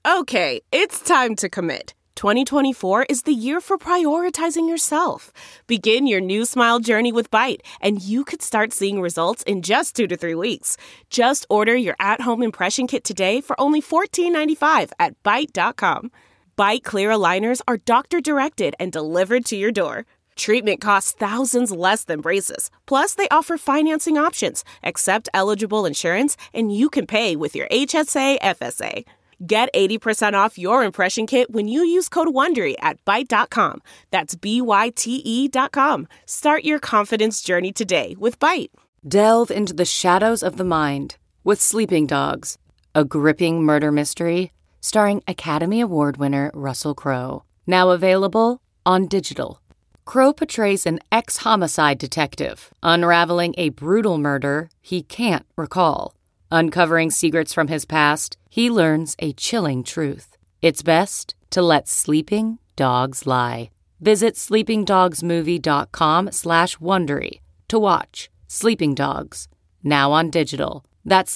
Okay, it's time to commit. 2024 is the year for prioritizing yourself. Begin your new smile journey with Byte, and you could start seeing results in just 2 to 3 weeks. Just order your at-home impression kit today for only $14.95 at Byte.com. Byte Clear aligners are doctor-directed and delivered to your door. Treatment costs thousands less than braces. Plus, they offer financing options, accept eligible insurance, and you can pay with your HSA, FSA. Get 80% off your impression kit when you use code WONDERY at Byte.com. That's BYTE.com. Start your confidence journey today with Byte. Delve into the shadows of the mind with Sleeping Dogs, a gripping murder mystery starring Academy Award winner Russell Crowe. Now available on digital. Crowe portrays an ex-homicide detective unraveling a brutal murder he can't recall. Uncovering secrets from his past, he learns a chilling truth. It's best to let sleeping dogs lie. Visit sleepingdogsmovie.com/Wondery to watch Sleeping Dogs, now on digital. That's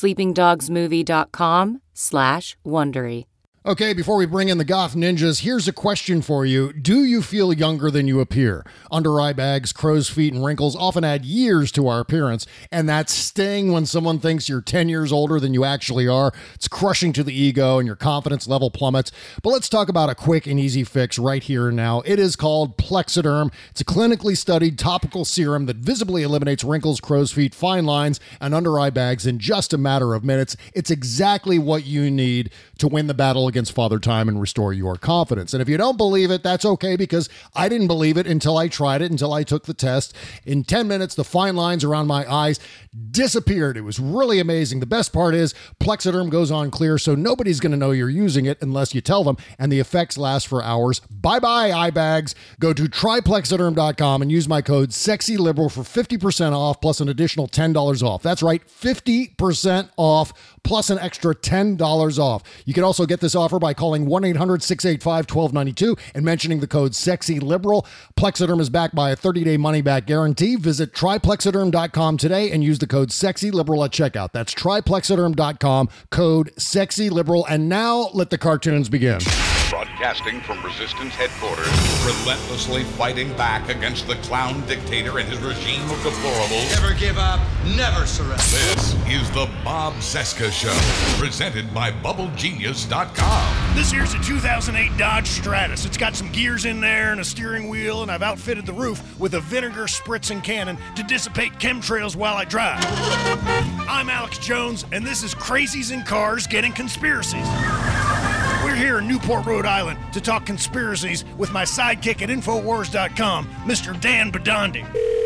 sleepingdogsmovie.com/Wondery. Okay, before we bring in the Goth Ninjas, here's a question for you. Do you feel younger than you appear? Under-eye bags, crow's feet, and wrinkles often add years to our appearance, and that sting when someone thinks you're 10 years older than you actually are. It's crushing to the ego, and your confidence level plummets. But let's talk about a quick and easy fix right here and now. It is called Plexiderm. It's a clinically studied topical serum that visibly eliminates wrinkles, crow's feet, fine lines, and under-eye bags in just a matter of minutes. It's exactly what you need to win the battle against Father Time and restore your confidence. And if you don't believe it, that's okay, because I didn't believe it until I tried it, until I took the test. In 10 minutes, the fine lines around my eyes disappeared. It was really amazing. The best part is Plexiderm goes on clear, so nobody's going to know you're using it unless you tell them, and the effects last for hours. Bye-bye, eye bags. Go to tryplexiderm.com and use my code SEXYLIBERAL for 50% off plus an additional $10 off. That's right, 50% off plus an extra $10 off. You can also get this offer by calling 1-800-685-1292 and mentioning the code SEXYLIBERAL. Plexiderm is backed by a 30-day money-back guarantee. Visit tryplexiderm.com today and use the code SEXYLIBERAL at checkout. That's tryplexiderm.com, code SEXYLIBERAL. And now let the cartoons begin. Broadcasting from Resistance headquarters, relentlessly fighting back against the clown dictator and his regime of deplorables. Never give up, never surrender. This is the Bob Cesca Show, presented by BubbleGenius.com. This here's a 2008 Dodge Stratus. It's got some gears in there and a steering wheel, and I've outfitted the roof with a vinegar spritzing cannon to dissipate chemtrails while I drive. I'm Alex Jones, and this is Crazies in Cars Getting Conspiracies. We're here in Newport, Rhode Island, to talk conspiracies with my sidekick at Infowars.com, Mr. Dan Badandi.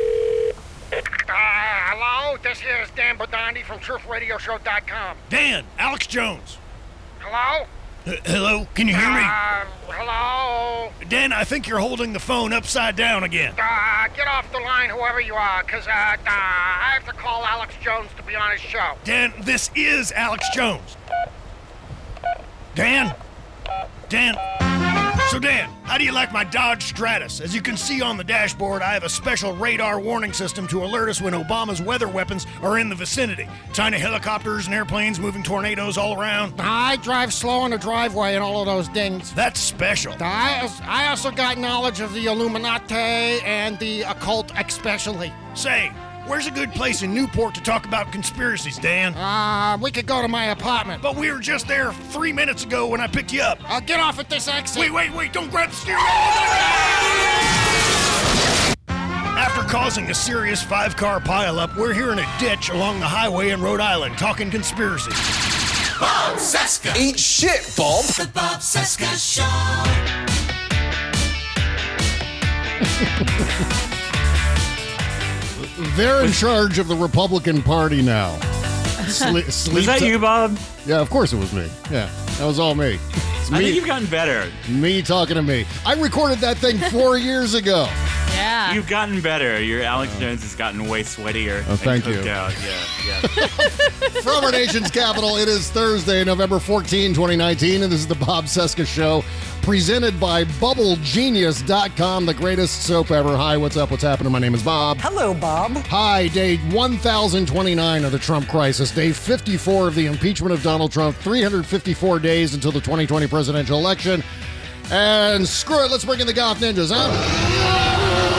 Hello, this is Dan Badandi from TruthRadioShow.com. Dan, Alex Jones. Hello? Hello, can you hear me? Hello? Dan, I think you're holding the phone upside down again. Get off the line, whoever you are, because I have to call Alex Jones to be on his show. Dan, this is Alex Jones. Dan? Dan? So Dan, how do you like my Dodge Stratus? As you can see on the dashboard, I have a special radar warning system to alert us when Obama's weather weapons are in the vicinity. Tiny helicopters and airplanes moving tornadoes all around. I drive slow in the driveway and all of those things. That's special. I also got knowledge of the Illuminati and the occult especially. Say, where's a good place in Newport to talk about conspiracies, Dan? We could go to my apartment. But we were just there 3 minutes ago when I picked you up. I'll get off at this exit. Wait, don't grab the steering. After causing a serious 5-car pileup, we're here in a ditch along the highway in Rhode Island talking conspiracies. Bob Cesca. Eat shit, Bob. The Bob Cesca Show. They're in charge of the Republican Party now. Was that you, Bob? Yeah, of course it was me. Yeah, that was all me. It's me. I think you've gotten better. Me talking to me. I recorded that thing 4 years ago. Yeah. You've gotten better. Your Alex Jones has gotten way sweatier. Oh, thank and cooked you. Out. Yeah. From our nation's capital, it is Thursday, November 14, 2019, and this is the Bob Cesca Show, presented by BubbleGenius.com, the greatest soap ever. Hi, what's up? What's happening? My name is Bob. Hello, Bob. Hi, day 1029 of the Trump crisis, day 54 of the impeachment of Donald Trump, 354 days until the 2020 presidential election. And screw it, let's bring in the Goth Ninjas, huh?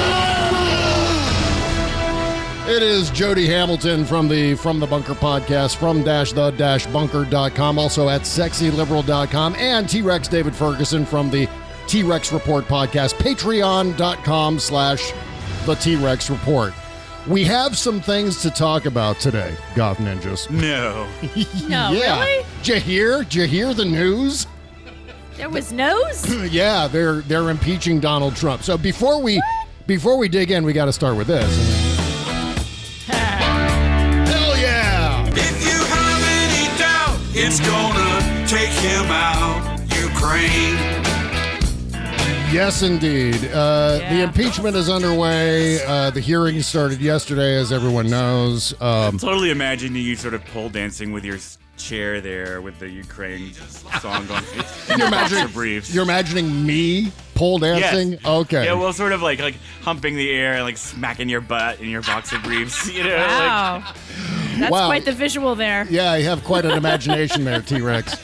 It is Jody Hamilton from the Bunker podcast, from the-bunker.com, also at sexyliberal.com, and T-Rex David Ferguson from the T-Rex Report podcast, patreon.com/the T-Rex Report. We have some things to talk about today, Goth Ninjas. No. No, Yeah. really? Did you hear the news? There was nose? Yeah, they're impeaching Donald Trump. So before we dig in, we got to start with this. Hell yeah! If you have any doubt, it's gonna take him out, Ukraine. Yes, indeed. The impeachment is underway. The hearing started yesterday, as everyone knows. Totally imagining you sort of pole dancing with your chair there with the Ukraine song going. You're imagining me pole dancing? Yes. Okay. Yeah, well, sort of like humping the air and like smacking your butt in your boxer briefs. You know, Wow. That's Wow. quite the visual there. Yeah, you have quite an imagination there, T-Rex.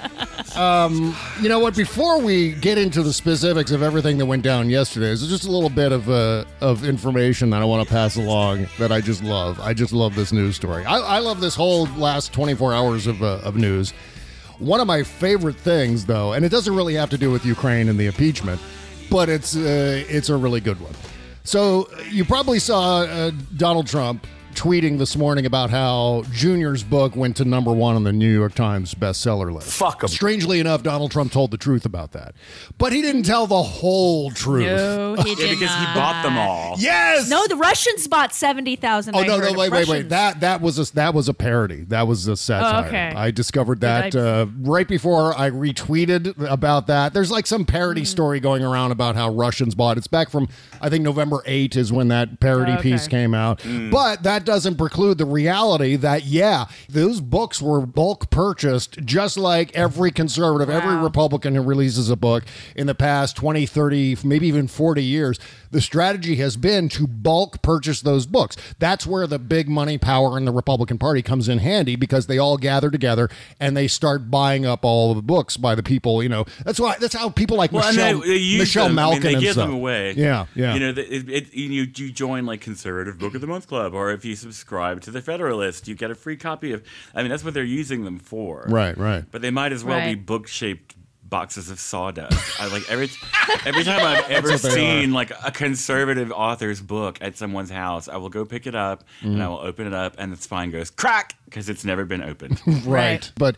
You know what? Before we get into the specifics of everything that went down yesterday, there's just a little bit of information that I want to pass along that I just love. I just love this news story. I love this whole last 24 hours of news. One of my favorite things, though, and it doesn't really have to do with Ukraine and the impeachment, but it's a really good one. So you probably saw Donald Trump tweeting this morning about how Junior's book went to number 1 on the New York Times bestseller list. Fuck 'em. Strangely enough, Donald Trump told the truth about that. But he didn't tell the whole truth. No, he did yeah, because he not. bought them all. Yes! No, the Russians bought 70,000. Oh, no, wait. Russians. That was a parody. That was a satire. Oh, okay. I discovered that right before I retweeted about that. There's like some parody story going around about how Russians bought. It's back from, I think, November 8 is when that parody piece came out. But that doesn't preclude the reality that, yeah, those books were bulk purchased, just like every conservative, every Republican who releases a book in the past 20, 30, maybe even 40 years. The strategy has been to bulk purchase those books. That's where the big money power in the Republican Party comes in handy, because they all gather together and they start buying up all of the books by the people. You know, that's how people like Michelle Malkin they and give stuff. them away. Yeah. You know, you join like Conservative Book of the Month Club, or if you subscribe to the Federalist, you get a free copy of. I mean, that's what they're using them for. Right. But they might as well be book-shaped boxes of sawdust. Every time I've ever seen like a conservative author's book at someone's house, I will go pick it up and I will open it up, and the spine goes crack because it's never been opened. Right. But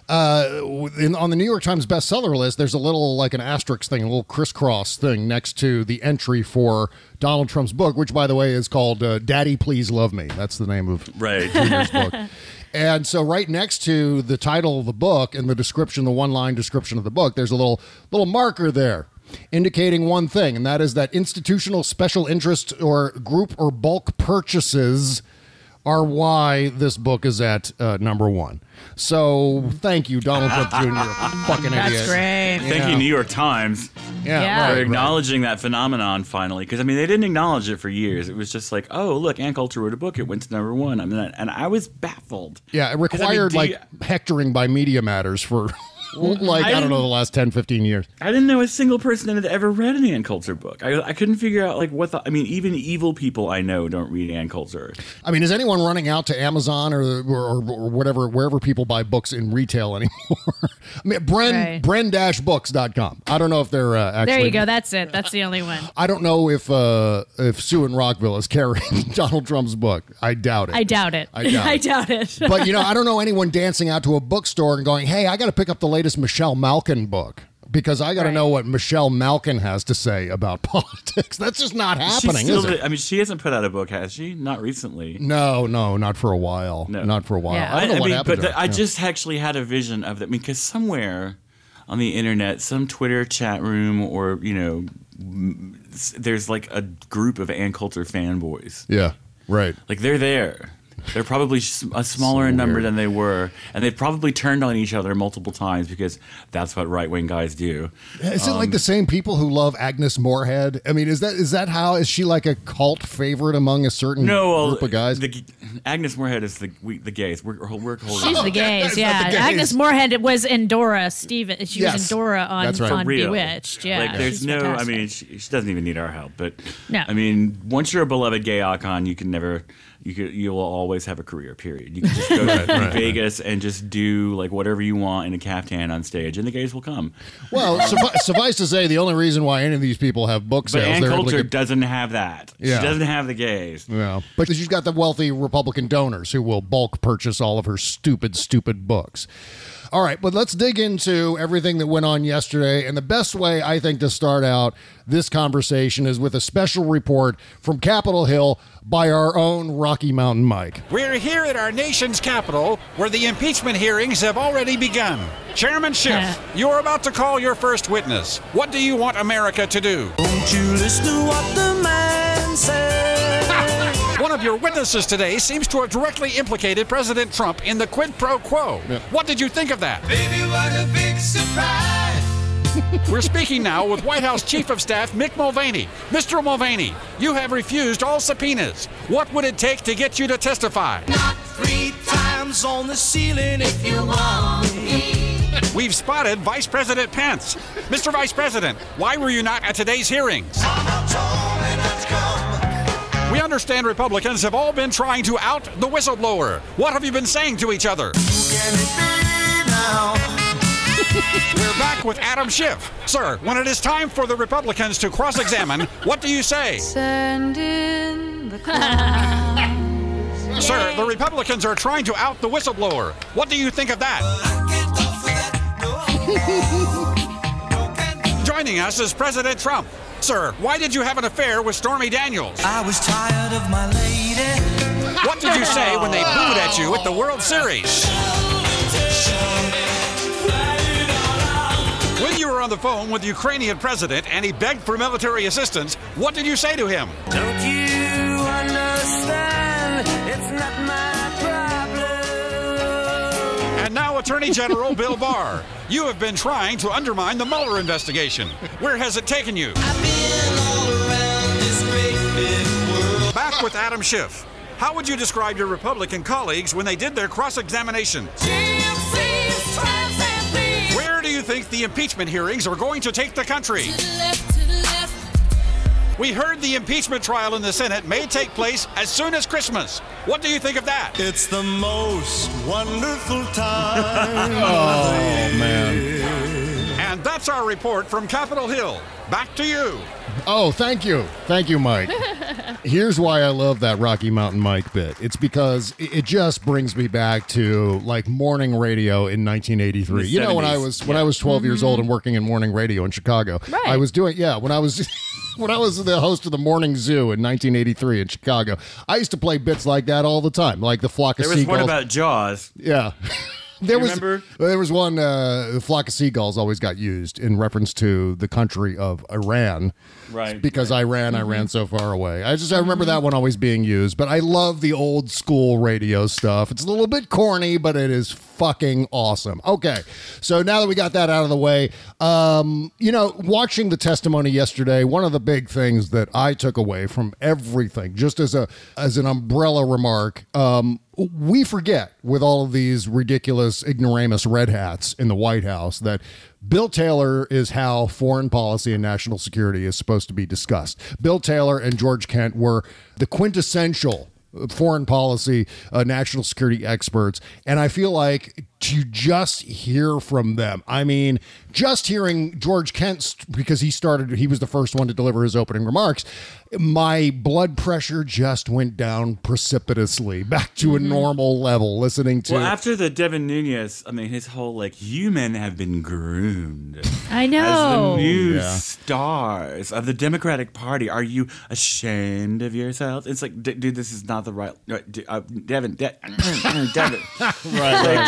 on the New York Times bestseller list, there's a little, like an asterisk thing, a little crisscross thing next to the entry for Donald Trump's book, which, by the way, is called Daddy, Please Love Me. That's the name of Junior's book. And so right next to the title of the book and the description, the one-line description of the book, there's a little marker there indicating one thing, and that is that institutional special interest or group or bulk purchases are why this book is at number 1. So thank you, Donald Trump Jr. Fucking idiot. That's great. Thank you, New York Times. Yeah. For acknowledging that phenomenon finally. Because, I mean, they didn't acknowledge it for years. It was just like, oh, look, Ann Coulter wrote a book. It went to number 1. I mean, and I was baffled. Yeah, it required, hectoring by Media Matters for... I don't know, the last 10, 15 years. I didn't know a single person that had ever read an Ann Coulter book. I couldn't figure out, even evil people I know don't read Ann Coulter. I mean, is anyone running out to Amazon or whatever, wherever people buy books in retail anymore? I mean, Bren-books.com. I don't know if they're actually... There you go. That's it. That's the only one. I don't know if Sue in Rockville is carrying Donald Trump's book. I doubt it. I doubt it. I doubt it. But, I don't know anyone dancing out to a bookstore and going, hey, I got to pick up the latest Michelle Malkin book, because I got to know what Michelle Malkin has to say about politics. That's just not happening, is it? I mean, she hasn't put out a book, has she? Not recently. No, not for a while. No. Not for a while. Yeah. I don't know what happened to her. I just actually had a vision of that. I mean, because somewhere on the internet, some Twitter chat room, or there's like a group of Ann Coulter fanboys. Yeah, right. Like they're there. They're probably a smaller in number than they were, and they've probably turned on each other multiple times because that's what right-wing guys do. Is it like the same people who love Agnes Moorehead? I mean, is that how? Is she like a cult favorite among a certain group of guys? Agnes Moorehead is the gays. We're holding. She's the gays, yeah. the gays. Agnes Moorehead was in Dora Steven. She was in Dora on, That's right. on Real. Bewitched. Yeah, like there's she's no. fantastic. I mean, she doesn't even need our help. But No. I mean, once you're a beloved gay icon, you can never. You will always have a career, period. You can just go to Vegas and just do like whatever you want in a caftan on stage, and the gays will come. Well, suffice to say, the only reason why any of these people have book But sales, Ann they're able to Coulter get- doesn't have that. Yeah. She doesn't have the gays. Yeah, but she's got the wealthy Republican donors who will bulk purchase all of her stupid books. All right, but let's dig into everything that went on yesterday. And the best way, I think, to start out this conversation is with a special report from Capitol Hill by our own Rocky Mountain Mike. We're here at our nation's capital, where the impeachment hearings have already begun. Chairman Schiff, you're about to call your first witness. What do you want America to do? Won't you listen to what the man says? One of your witnesses today seems to have directly implicated President Trump in the quid pro quo. What did you think of that? Baby, what a big surprise. We're speaking now with White House Chief of Staff Mick Mulvaney. Mr. Mulvaney, you have refused all subpoenas. What would it take to get you to testify? Knock 3 times on the ceiling if you want me. We've spotted Vice President Pence. Mr. Vice President, why were you not at today's hearings? We understand Republicans have all been trying to out the whistleblower. What have you been saying to each other? We're back with Adam Schiff. Sir, when it is time for the Republicans to cross-examine, what do you say? Send in the clowns. Sir, the Republicans are trying to out the whistleblower. What do you think of that? Joining us is President Trump. Sir, why did you have an affair with Stormy Daniels? I was tired of my lady. What did you say when they booed at you at the World Series? When you were on the phone with the Ukrainian president and he begged for military assistance, what did you say to him? Don't you understand? It's not my problem. And now Attorney General Bill Barr. You have been trying to undermine the Mueller investigation. Where has it taken you? I've been all around this great big world. Back with Adam Schiff. How would you describe your Republican colleagues when they did their cross-examination? GMC's twice and please. Where do you think the impeachment hearings are going to take the country? To the left. We heard the impeachment trial in the Senate may take place as soon as Christmas. What do you think of that? It's the most wonderful time. Oh, man. And that's our report from Capitol Hill. Back to you. Oh, thank you. Thank you, Mike. Here's why I love that Rocky Mountain Mike bit. It's because it just brings me back to like morning radio in 1983. You know, when I was 12 years old and working in morning radio in Chicago. Right. I was doing when I was when I was the host of the Morning Zoo in 1983 in Chicago. I used to play bits like that all the time, like the flock of There was seagulls. one about Jaws. Yeah. Remember? There was one, the flock of seagulls always got used in reference to the country of Iran. Right. Because Iran so far away. I remember that one always being used, but I love the old school radio stuff. It's a little bit corny, but it is fucking awesome. Okay. So now that we got that out of the way, watching the testimony yesterday, one of the big things that I took away from everything, just as an umbrella remark, we forget with all of these ridiculous ignoramus red hats in the White House that Bill Taylor is how foreign policy and national security is supposed to be discussed. Bill Taylor and George Kent were the quintessential foreign policy, national security experts. And I feel like to just hear from them, I mean, just hearing George Kent, because he was the first one to deliver his opening remarks, my blood pressure just went down precipitously back to a normal level listening to. Well, after the Devin Nunes, I mean, his whole you men have been groomed. I know. As the new stars of the Democratic Party. Are you ashamed of yourselves? It's like, dude, this is not the right. Devin. Right.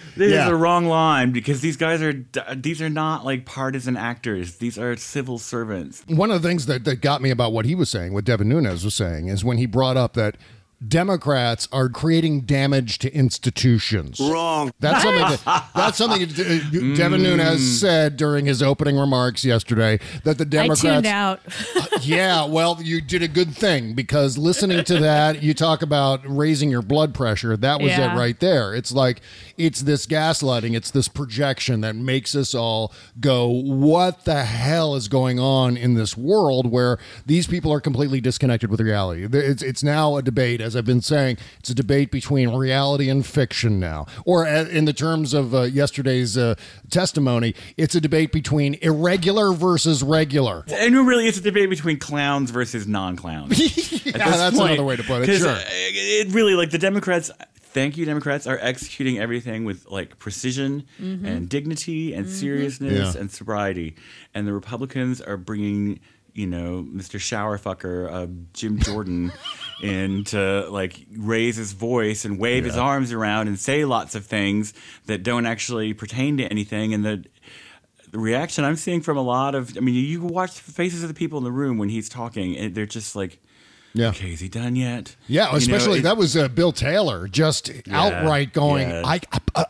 This is the wrong line because these are not like partisan actors. These are civil servants. One of the things that got me about what he was saying, what Devin Nunes was saying, is when he brought up that Democrats are creating damage to institutions. Wrong. That's something Devin Nunes said during his opening remarks yesterday, that the Democrats... I tuned out. Yeah, well, you did a good thing, because listening to that, you talk about raising your blood pressure. That was it right there. It's like, it's this gaslighting, it's this projection that makes us all go, what the hell is going on in this world where these people are completely disconnected with reality? It's now a debate, as I've been saying, it's a debate between reality and fiction now. Or in the terms of yesterday's testimony, it's a debate between irregular versus regular. And really, it's a debate between clowns versus non-clowns. That's another way to put it. Sure. It really, like, the Democrats... Thank you, Democrats are executing everything with like precision and dignity and seriousness and sobriety. And the Republicans are bringing, Mr. Showerfucker, Jim Jordan, in to like raise his voice and wave his arms around and say lots of things that don't actually pertain to anything. And the reaction I'm seeing from a lot of, you watch the faces of the people in the room when he's talking, and they're just like, yeah. Okay, is he done yet? Yeah, especially that was Bill Taylor just outright going, I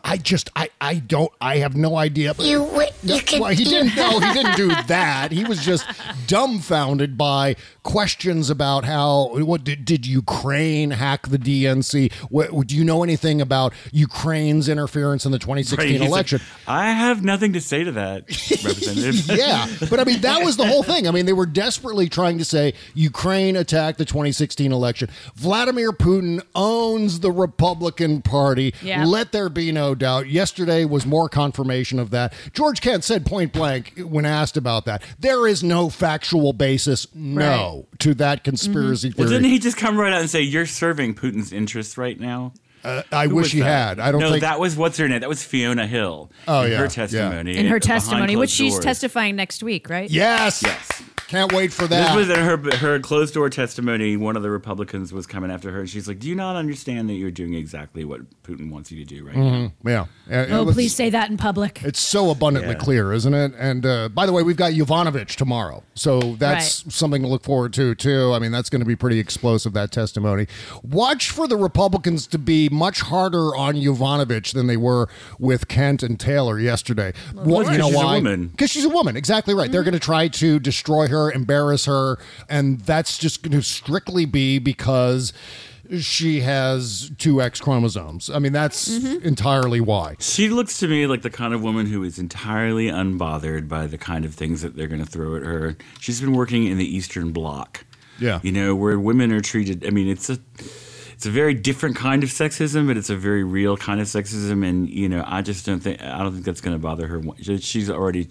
have no idea. Well, he didn't do that. He was just dumbfounded by questions about did Ukraine hack the DNC? Do you know anything about Ukraine's interference in the 2016 election? I have nothing to say to that, Representative. Yeah, but that was the whole thing. They were desperately trying to say Ukraine attacked the 2016 election. Vladimir Putin owns the Republican Party. Yeah. Let there be no doubt. Yesterday was more confirmation of that. George Kent said point blank when asked about that, there is no factual basis, to that conspiracy theory. Well, didn't he just come right out and say, you're serving Putin's interests right now? I wish he had. I don't think... that was, what's her name? That was Fiona Hill. Her testimony. In her testimony, which she's doors. testifying next week, right? Yes. Can't wait for that. This was in her closed-door testimony. One of the Republicans was coming after her, and she's like, do you not understand that you're doing exactly what Putin wants you to do right now? Yeah. Please say that in public. It's so abundantly clear, isn't it? And by the way, we've got Yovanovitch tomorrow, so that's something to look forward to, too. That's going to be pretty explosive, that testimony. Watch for the Republicans to be much harder on Yovanovitch than they were with Kent and Taylor yesterday. You know why? Because she's a woman. Exactly right. They're going to try to destroy her, embarrass her, and that's just going to strictly be because she has 2 X chromosomes. That's entirely why. She looks to me like the kind of woman who is entirely unbothered by the kind of things that they're going to throw at her. She's been working in the Eastern Bloc. Yeah. Where women are treated, it's a very different kind of sexism, but it's a very real kind of sexism, and I don't think that's going to bother her. She's already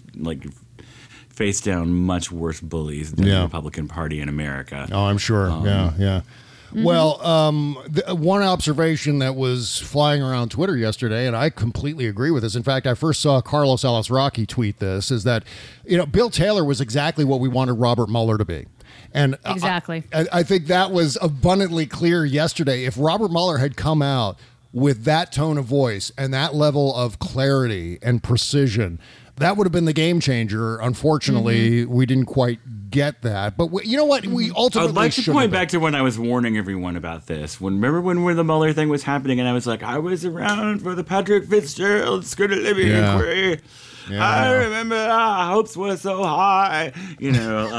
faced down much worse bullies than the Republican Party in America. Oh, I'm sure. Yeah. Well, one observation that was flying around Twitter yesterday, and I completely agree with this. In fact, I first saw Carlos Alasraqui tweet this, is that Bill Taylor was exactly what we wanted Robert Mueller to be. And exactly. I think that was abundantly clear yesterday. If Robert Mueller had come out with that tone of voice and that level of clarity and precision, that would have been the game changer. Unfortunately, we didn't quite get that. But you know what? We ultimately I'd like to point back to when I was warning everyone about this. Remember when the Mueller thing was happening, and I was like, I was around for the Patrick Fitzgerald Scudder-Libby inquiry. Yeah. I remember our hopes were so high, I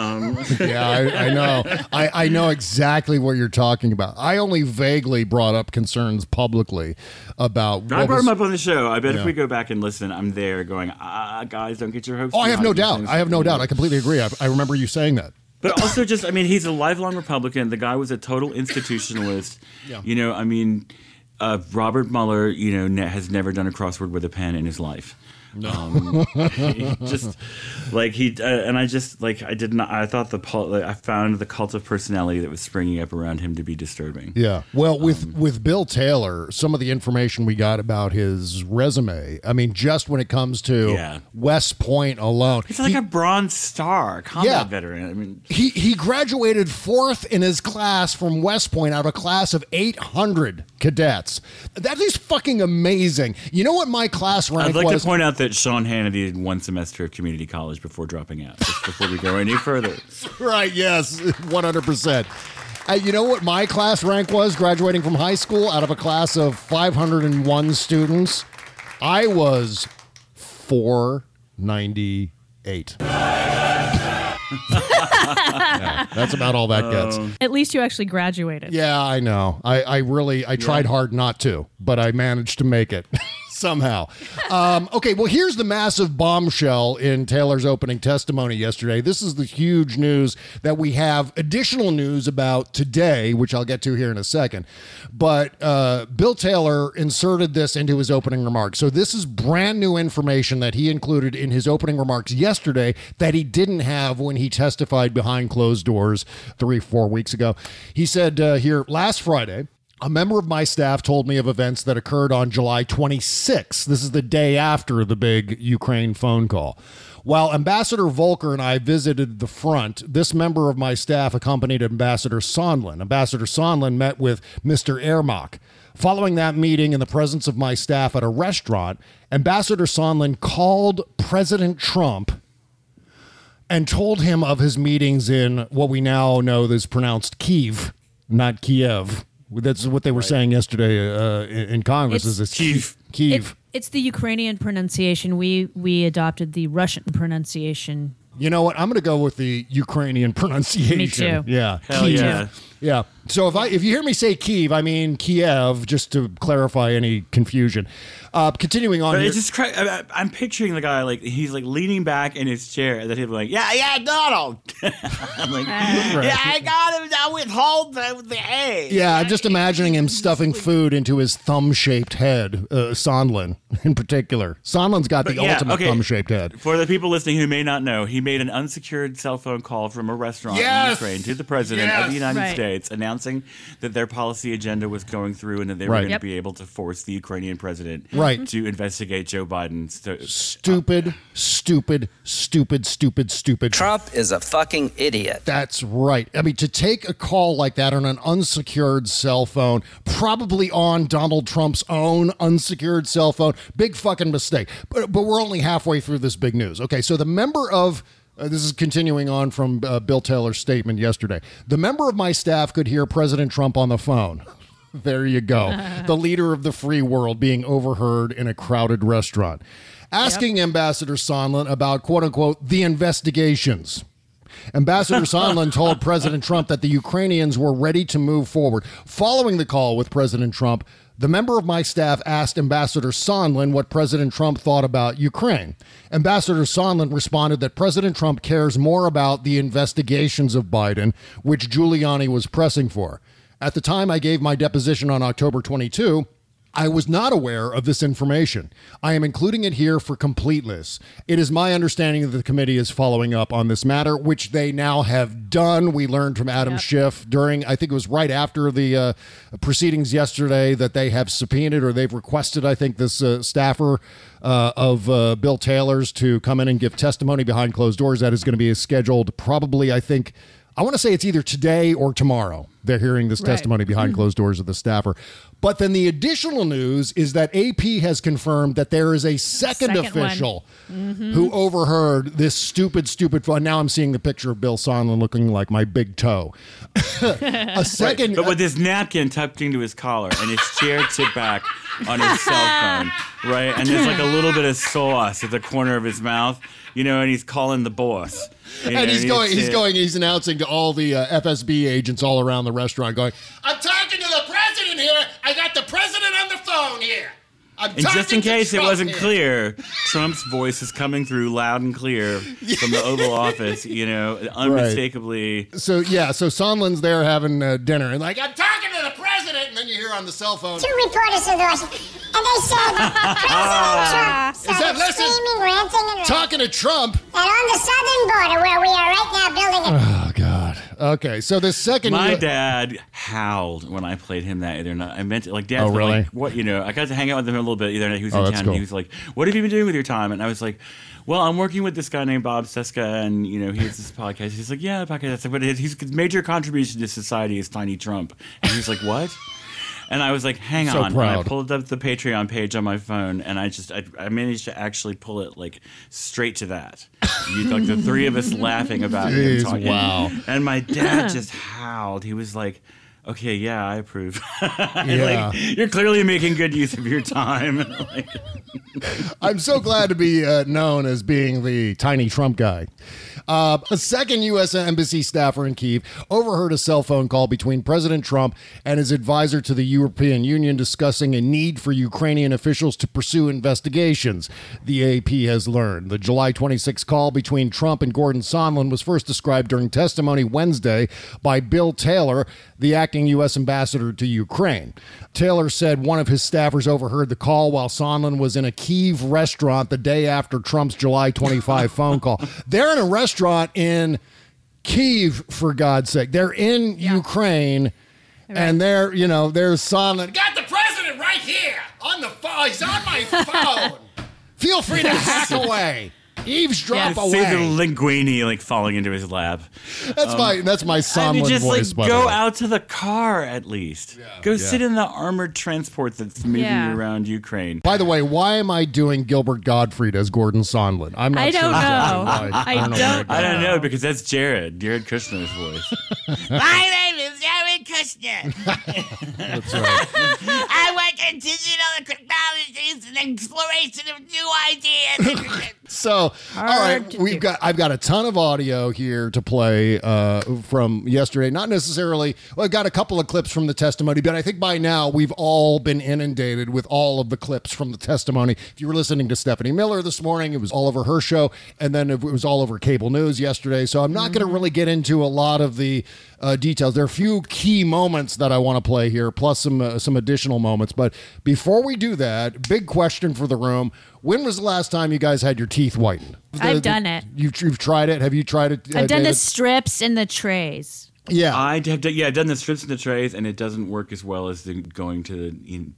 know. I know exactly what you're talking about. I only vaguely brought up concerns publicly about. I brought them up on the show. I bet if we go back and listen, I'm there going, guys, don't get your hopes. Oh, I have no doubt. I completely agree. I remember you saying that. But also he's a lifelong Republican. The guy was a total institutionalist. Robert Mueller, has never done a crossword with a pen in his life. Just like I found the cult of personality that was springing up around him to be disturbing. Yeah. Well, with Bill Taylor, some of the information we got about his resume, I mean, just when it comes to West Point alone. He's like a Bronze Star combat veteran. I mean, he graduated 4th in his class from West Point out of a class of 800 cadets. That is fucking amazing. You know what my class rank was? I'd like to point out that Sean Hannity did 1 semester of community college before dropping out, just before we go any further. Right, yes, 100%. You know what my class rank was graduating from high school out of a class of 501 students? I was 498. Yeah, that's about all that gets. At least you actually graduated. Yeah, I know. I tried hard not to, but I managed to make it. Somehow. Okay, well, here's the massive bombshell in Taylor's opening testimony yesterday. This is the huge news that we have additional news about today, which I'll get to here in a second. But Bill Taylor inserted this into his opening remarks. So this is brand new information that he included in his opening remarks yesterday that he didn't have when he testified behind closed doors 3-4 weeks ago. He said here, last Friday, a member of my staff told me of events that occurred on July 26th. This is the day after the big Ukraine phone call. While Ambassador Volker and I visited the front, this member of my staff accompanied Ambassador Sondland. Ambassador Sondland met with Mr. Ermak. Following that meeting in the presence of my staff at a restaurant, Ambassador Sondland called President Trump and told him of his meetings in what we now know is pronounced Kyiv, not Kiev. That's what they were saying yesterday in Congress. Is Kyiv? It's the Ukrainian pronunciation. We adopted the Russian pronunciation. You know what? I'm going to go with the Ukrainian pronunciation. Me too. Yeah. Hell yeah. Yeah. So if you hear me say Kyiv, I mean Kiev, just to clarify any confusion. Continuing on. But here. it's just I'm picturing the guy like he's like leaning back in his chair, and then he'll be like, "Yeah, Donald." I'm like, "Yeah, I got him. Now withhold the A." Yeah, I'm just imagining him stuffing food into his thumb-shaped head. Sondland, in particular. Sondland's got the ultimate thumb-shaped head. For the people listening who may not know, he made an unsecured cell phone call from a restaurant in Ukraine to the president of the United States, announcing that their policy agenda was going through and that they were going to be able to force the Ukrainian president to investigate Joe Biden. Stupid. Trump is a fucking idiot. That's right. I mean, to take a call like that on an unsecured cell phone, probably on Donald Trump's own unsecured cell phone, big fucking mistake. But we're only halfway through this big news. Okay, so the member of... this is continuing on from Bill Taylor's statement yesterday. The member of my staff could hear President Trump on the phone. There you go. The leader of the free world being overheard in a crowded restaurant. Asking Ambassador Sondland about, quote unquote, the investigations. Ambassador Sondland told President Trump that the Ukrainians were ready to move forward. Following the call with President Trump, the member of my staff asked Ambassador Sondland what President Trump thought about Ukraine. Ambassador Sondland responded that President Trump cares more about the investigations of Biden, which Giuliani was pressing for. At the time I gave my deposition on October 22, I was not aware of this information. I am including it here for completeness. It is my understanding that the committee is following up on this matter, which they now have done. We learned from Adam Schiff during, I think it was right after the proceedings yesterday, that they have subpoenaed or they've requested, I think, this staffer of Bill Taylor's to come in and give testimony behind closed doors. That is going to be scheduled probably, I want to say it's either today or tomorrow. They're hearing this testimony behind closed doors of the staffer. But then the additional news is that AP has confirmed that there is a second official who overheard this stupid phone. Now I'm seeing the picture of Bill Sondland looking like my big toe. A second. But with his napkin tucked into his collar and his chair tipped back on his cell phone, right? And there's like a little bit of sauce at the corner of his mouth, and he's calling the boss. And he's announcing to all the FSB agents all around the restaurant going, I'm talking to the president here. I got the president on the phone here. And just in case it wasn't clear, Trump's voice is coming through loud and clear from the Oval Office, unmistakably. Right. So Sondland's there having dinner and like, I'm talking to the president. And then you hear on the cell phone, 2 reporters of the Washington. And they said, President Trump started screaming, ranting, and talking to Trump. And on the southern border, where we are right now building a... Oh, God. Okay, so the second... My dad howled when I played him that other night. I meant it, like, Dad's Oh, really? like, what, you know, I got to hang out with him a little bit the other night. He was in that's town, cool. and he was like, what have you been doing with your time? And I was like, well, I'm working with this guy named Bob Seska, and, you know, he has this podcast. He's like, yeah, the podcast. But his major contribution to society is Tiny Trump. And he was like, what? And I was like, hang So on. proud. And I pulled up the Patreon page on my phone, and I managed to actually pull it, like, straight to that. Like, the three of us laughing about Jeez, him talking. wow. And my dad just howled. He was like, okay, yeah, I approve. Yeah. Like, you're clearly making good use of your time. Like, I'm so glad to be known as being the Tiny Trump guy. A second U.S. Embassy staffer in Kyiv overheard a cell phone call between President Trump and his advisor to the European Union discussing a need for Ukrainian officials to pursue investigations, the AP has learned. The July 26 call between Trump and Gordon Sondland was first described during testimony Wednesday by Bill Taylor, the acting U.S. ambassador to Ukraine. Taylor said one of his staffers overheard the call while Sondland was in a Kyiv restaurant the day after Trump's July 25 phone call. They're in a restaurant in Kyiv, for God's sake. They're in Ukraine, and there's Sondland. Got the president right here on the phone. He's on my phone. Feel free to hack away. Eavesdrop away. See the linguini like falling into his lap. That's my Sondland just voice. like by the go way. out to the car at least. Go sit in the armored transport that's moving around Ukraine. By the way, why am I doing Gilbert Gottfried as Gordon Sondland? I'm not I don't sure know. I don't know because that's Jared Kushner's voice. My name is Jared Kushner. That's right. I work in digital technologies and exploration of new ideas. So, all right, I've got a ton of audio here to play from yesterday. Not necessarily, well, I got a couple of clips from the testimony, but I think by now we've all been inundated with all of the clips from the testimony. If you were listening to Stephanie Miller this morning, it was all over her show, and then it was all over cable news yesterday. So I'm not going to really get into a lot of the details. There are a few key moments that I want to play here, plus some additional moments. But before we do that, big question for the room. When was the last time you guys had your teeth whitened? I've done it. You've tried it? Have you tried it? I've done the David? strips and the trays. Yeah. I've done the strips and the trays, and it doesn't work as well as going to the...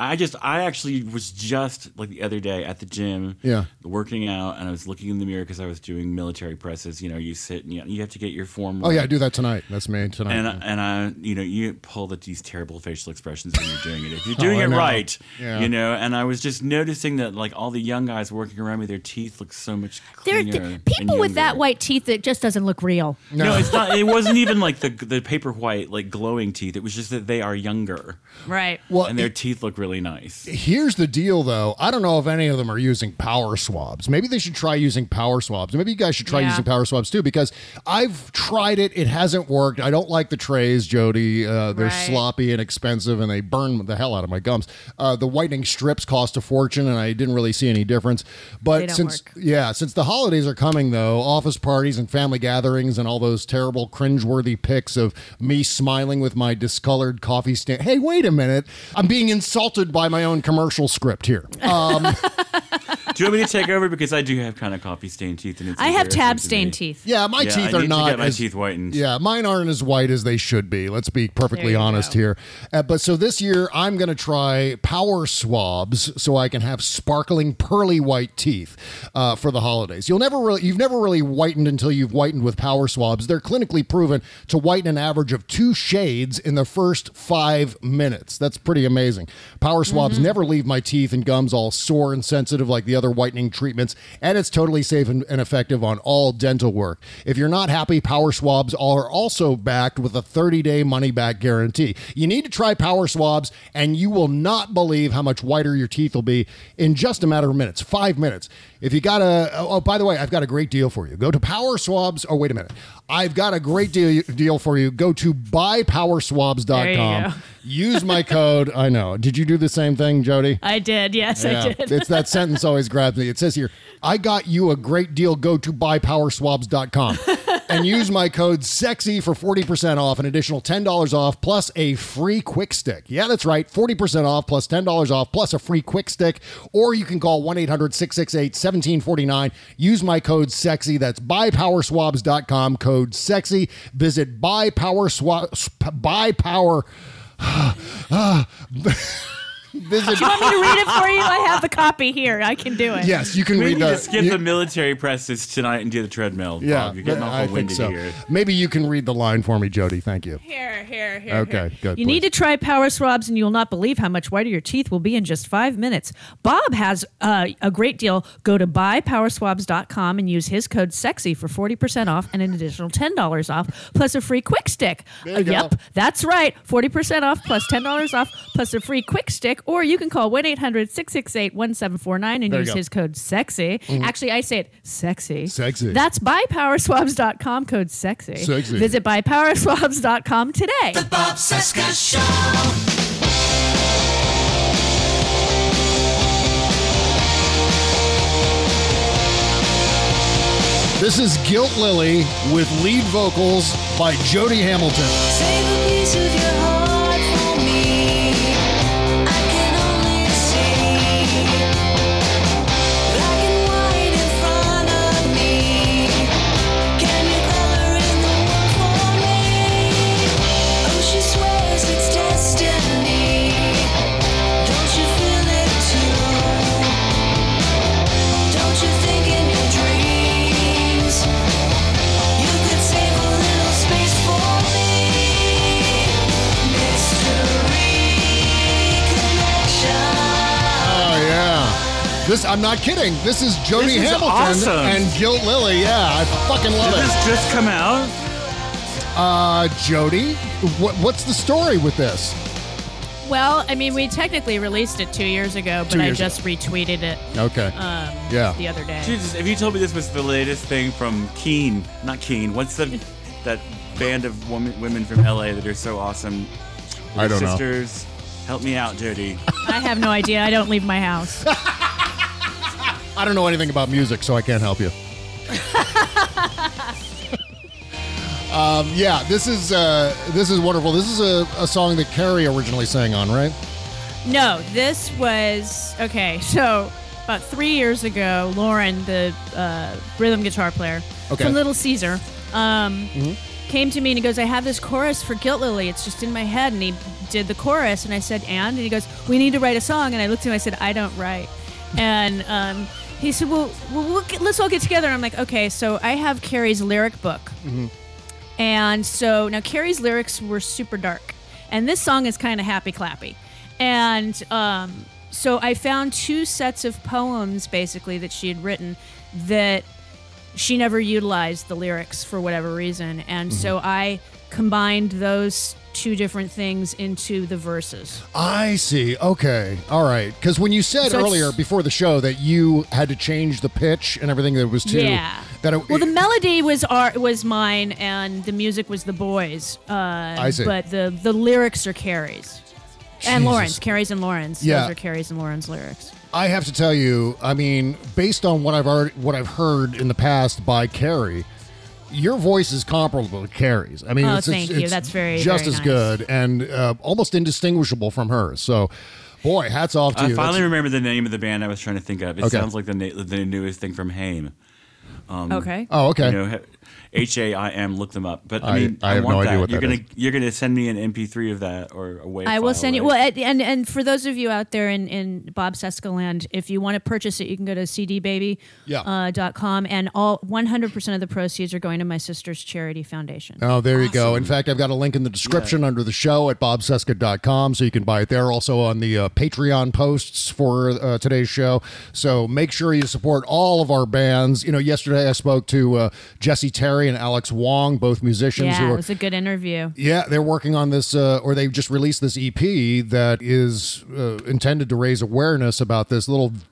I actually was just like the other day at the gym, working out, and I was looking in the mirror because I was doing military presses. You know, you sit and you have to get your form. Oh yeah, I do that tonight. That's me tonight. And I, you pull these terrible facial expressions when you're doing it. If you're doing it right, And I was just noticing that like all the young guys working around me, their teeth look so much cleaner. People with that white teeth, it just doesn't look real. No, it's not. It wasn't even like the paper white, like glowing teeth. It was just that they are younger, right? Well, and their teeth look really nice. Here's the deal, though. I don't know if any of them are using power swabs. Maybe they should try using power swabs. Maybe you guys should try using power swabs too, because I've tried it. It hasn't worked. I don't like the trays, Jody. They're sloppy and expensive, and they burn the hell out of my gums. The whitening strips cost a fortune, and I didn't really see any difference. But since the holidays are coming, though, office parties and family gatherings and all those terrible, cringeworthy pics of me smiling with my discolored coffee stand. Hey, wait a minute. I'm being insulted by my own commercial script here. Do you want me to take over? Because I do have kind of coffee stained teeth. And I have tab stained teeth. Yeah, my teeth are not to get my teeth whitened. Yeah, mine aren't as white as they should be. Let's be perfectly honest here. But so this year, I'm going to try power swabs so I can have sparkling pearly white teeth for the holidays. You've never really whitened until you've whitened with power swabs. They're clinically proven to whiten an average of 2 shades in the first 5 minutes. That's pretty amazing. Power swabs never leave my teeth and gums all sore and sensitive like the other whitening treatments, and it's totally safe and effective on all dental work. If you're not happy, power swabs are also backed with a 30-day money-back guarantee. You need to try power swabs, and you will not believe how much whiter your teeth will be in just a matter of minutes, 5 minutes. If you got by the way, I've got a great deal for you. Go to Power Swabs. Oh, wait a minute. I've got a great deal for you. Go to buypowerswabs.com. Use my code. I know. Did you do the same thing, Jody? I did. Yes, I did. It's that sentence always grabs me. It says here, I got you a great deal. Go to buypowerswabs.com. and use my code SEXY for 40% off, an additional $10 off, plus a free quick stick. Yeah, that's right. 40% off plus $10 off plus a free quick stick. Or you can call 1-800-668-1749. Use my code SEXY. That's buypowerswabs.com, code SEXY. Visit buypower. Visit. Do you want me to read it for you? I have the copy here. I can do it. Yes, you can read that. Skip the military presses tonight and do the treadmill. Yeah, Bob. You're getting I awful think windy so. here. Maybe you can read the line for me, Jody. Thank you. Here. Okay, good. You need to try Power Swabs, and you'll not believe how much whiter your teeth will be in just 5 minutes. Bob has a great deal. Go to buypowerswabs.com and use his code SEXY for 40% off and an additional $10 off, plus a free quick stick. There you go. Yep, that's right. 40% off plus $10 off plus a free quick stick, or you can call 1-800-668-1749 and There you use go. his code SEXY. Mhm. Actually, I say it sexy. Sexy. That's buypowerswabs.com, code SEXY. Sexy. Visit buypowerswabs.com today. The Bob Cesca Show. This is Guilt Lily with lead vocals by Jody Hamilton. Save a piece of your heart for me. I can only see black and white in front of me. Can you color in the world for me? Oh, she swears it's destiny. Don't you feel it too? Don't you think in your dreams you could save a little space for me? Mystery connection. Oh, yeah. I'm not kidding. This is Jody This is Hamilton awesome. and Guilt Lily. Yeah, I fucking love Did it. this just come out? Jody, what's the story with this? Well, I mean, we technically released it 2 years ago, but 2 I years just retweeted it. Okay. Yeah. The other day. Jesus, if you told me this was the latest thing from Keen, not Keen, what's that band of women from LA that are so awesome? I don't know. Sisters. Help me out, Jody. I have no idea. I don't leave my house. I don't know anything about music, so I can't help you. Yeah, this is wonderful. This is a song that Carrie originally sang on, right? No, this was okay. So about 3 years ago, Lauren, the rhythm guitar player Okay. from Little Caesar, came to me and he goes, "I have this chorus for Guilt Lily. It's just in my head." And he did the chorus, and I said, "And?" And he goes, "We need to write a song." And I looked at him. I said, "I don't write." And he said, "Well, let's all get together." And I'm like, "Okay." So I have Carrie's lyric book. And so now Carrie's lyrics were super dark, and this song is kind of happy clappy. And so I found 2 sets of poems basically that she had written that she never utilized the lyrics for whatever reason. And so I combined those 2 different things into the verses. I see. Okay. All right. Because when you said So it's- earlier before the show that you had to change the pitch and everything, that was too. Yeah. Well, the melody was mine, and the music was the boys. I see. But the lyrics are Carrie's. And Jesus. Lauren's. Carrie's and Lauren's. Yeah. Those are Carrie's and Lauren's lyrics. I have to tell you, I mean, based on what I've heard in the past by Carrie, your voice is comparable to Carrie's. I mean, Oh, it's thank you. That's very, just very as nice. good and almost indistinguishable from hers. So, boy, hats off to I you. finally remember the name of the band I was trying to think of. It Okay. sounds like the newest thing from Haim. Okay. Oh, okay. You know, HAIM. Look them up. But I I mean, have no want idea that. what that You're gonna send me an MP3 of that or a WAV I will file, send you. right? Well, and for those of you out there in Bob Cesca land, if you want to purchase it, you can go to cdbaby.com, and all 100% of the proceeds are going to my sister's charity foundation. Oh, there you go. In fact, I've got a link in the description under the show at bobcesca.com, so you can buy it there. Also on the Patreon posts for today's show. So make sure you support all of our bands. You know, yesterday I spoke to Jesse Terry and Alex Wong, both musicians. Yeah, who it are, was a good interview. yeah, they're working on this, or they just released this EP that is intended to raise awareness about this little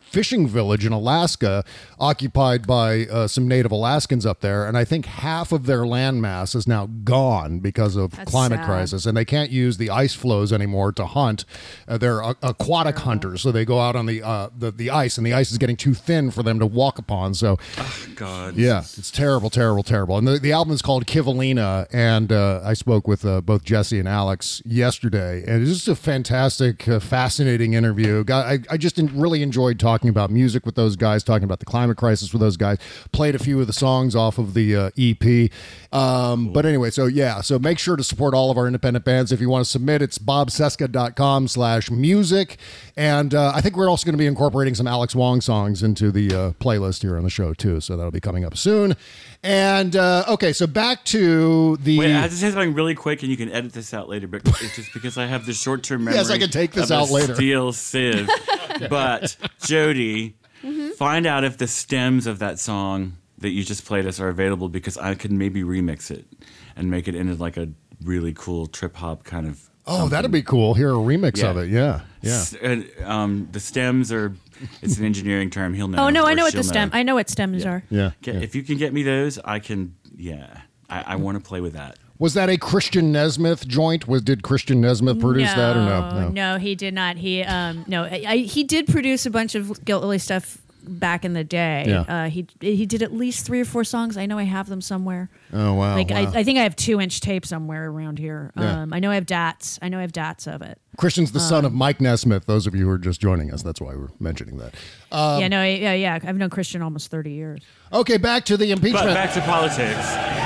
fishing village in Alaska occupied by some native Alaskans up there. And I think half of their landmass is now gone because of climate crisis. And they can't use the ice flows anymore to hunt. They're aquatic hunters. So they go out on the ice, and the ice is getting too thin for them to walk upon. So, God. Yeah, it's terrible, terrible, terrible. And the album is called Kivalina. And I spoke with both Jesse and Alex yesterday. And it's just a fantastic, fascinating interview. I just really enjoyed talking about music with those guys, talking about the climate crisis with those guys. Played a few of the songs off of the EP. But anyway, so make sure to support all of our independent bands. If you want to submit, it's bobcesca.com/music. And I think we're also going to be incorporating some Alex Wong songs into the playlist here on the show, too. So that'll be coming up soon. And, okay, so back to the... Wait, I have to say something really quick, and you can edit this out later, but it's just because I have the short-term memory. Yes, I can take this out later. Steel sieve. But, Jody, find out if the stems of that song that you just played us are available, because I could maybe remix it and make it into like a really cool trip-hop kind of... Oh, that'd be cool. Hear a remix of it. Yeah. The stems are... It's an engineering term. He'll know. Oh no, I know what she'll the stem. know. I know what stems are. Yeah. If you can get me those, I can. Yeah, I want to play with that. Was that a Christian Nesmith joint? Did Christian Nesmith produce that or no? No, he did not. He he did produce a bunch of Guilt Lily stuff back in the day. Yeah. He did at least 3 or 4 songs. I know I have them somewhere. Oh wow! Like wow. I think I have 2-inch tape somewhere around here. Yeah. I know I have DATs. I know I have DATs of it. Christian's the son of Mike Nesmith. Those of you who are just joining us, that's why we're mentioning that. I've known Christian almost 30 years. Okay, back to the impeachment. But back to politics.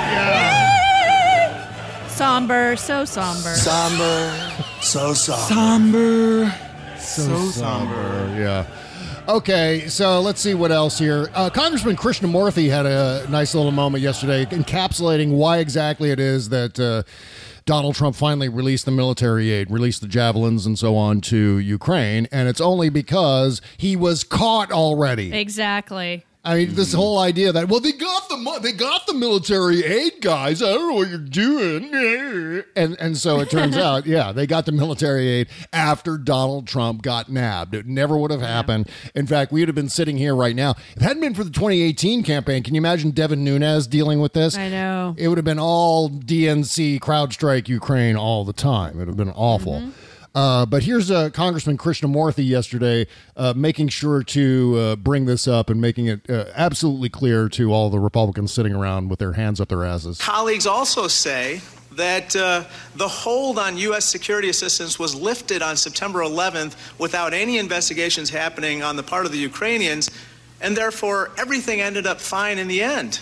Somber, so somber. Somber, so somber. Somber, so somber. Yeah. Okay, so let's see what else here. Congressman Krishnamurthy had a nice little moment yesterday encapsulating why exactly it is that Donald Trump finally released the military aid, released the javelins and so on to Ukraine, and it's only because he was caught already. Exactly. I mean, this whole idea that, well, they got the military aid, guys. I don't know what you're doing. And so it turns out, they got the military aid after Donald Trump got nabbed. It never would have happened. In fact, we would have been sitting here right now. If it hadn't been for the 2018 campaign, can you imagine Devin Nunes dealing with this? I know. It would have been all DNC, CrowdStrike Ukraine all the time. It would have been awful. But here's Congressman Krishnamurthy yesterday making sure to bring this up and making it absolutely clear to all the Republicans sitting around with their hands up their asses. Colleagues also say that the hold on U.S. security assistance was lifted on September 11th without any investigations happening on the part of the Ukrainians, and therefore everything ended up fine in the end.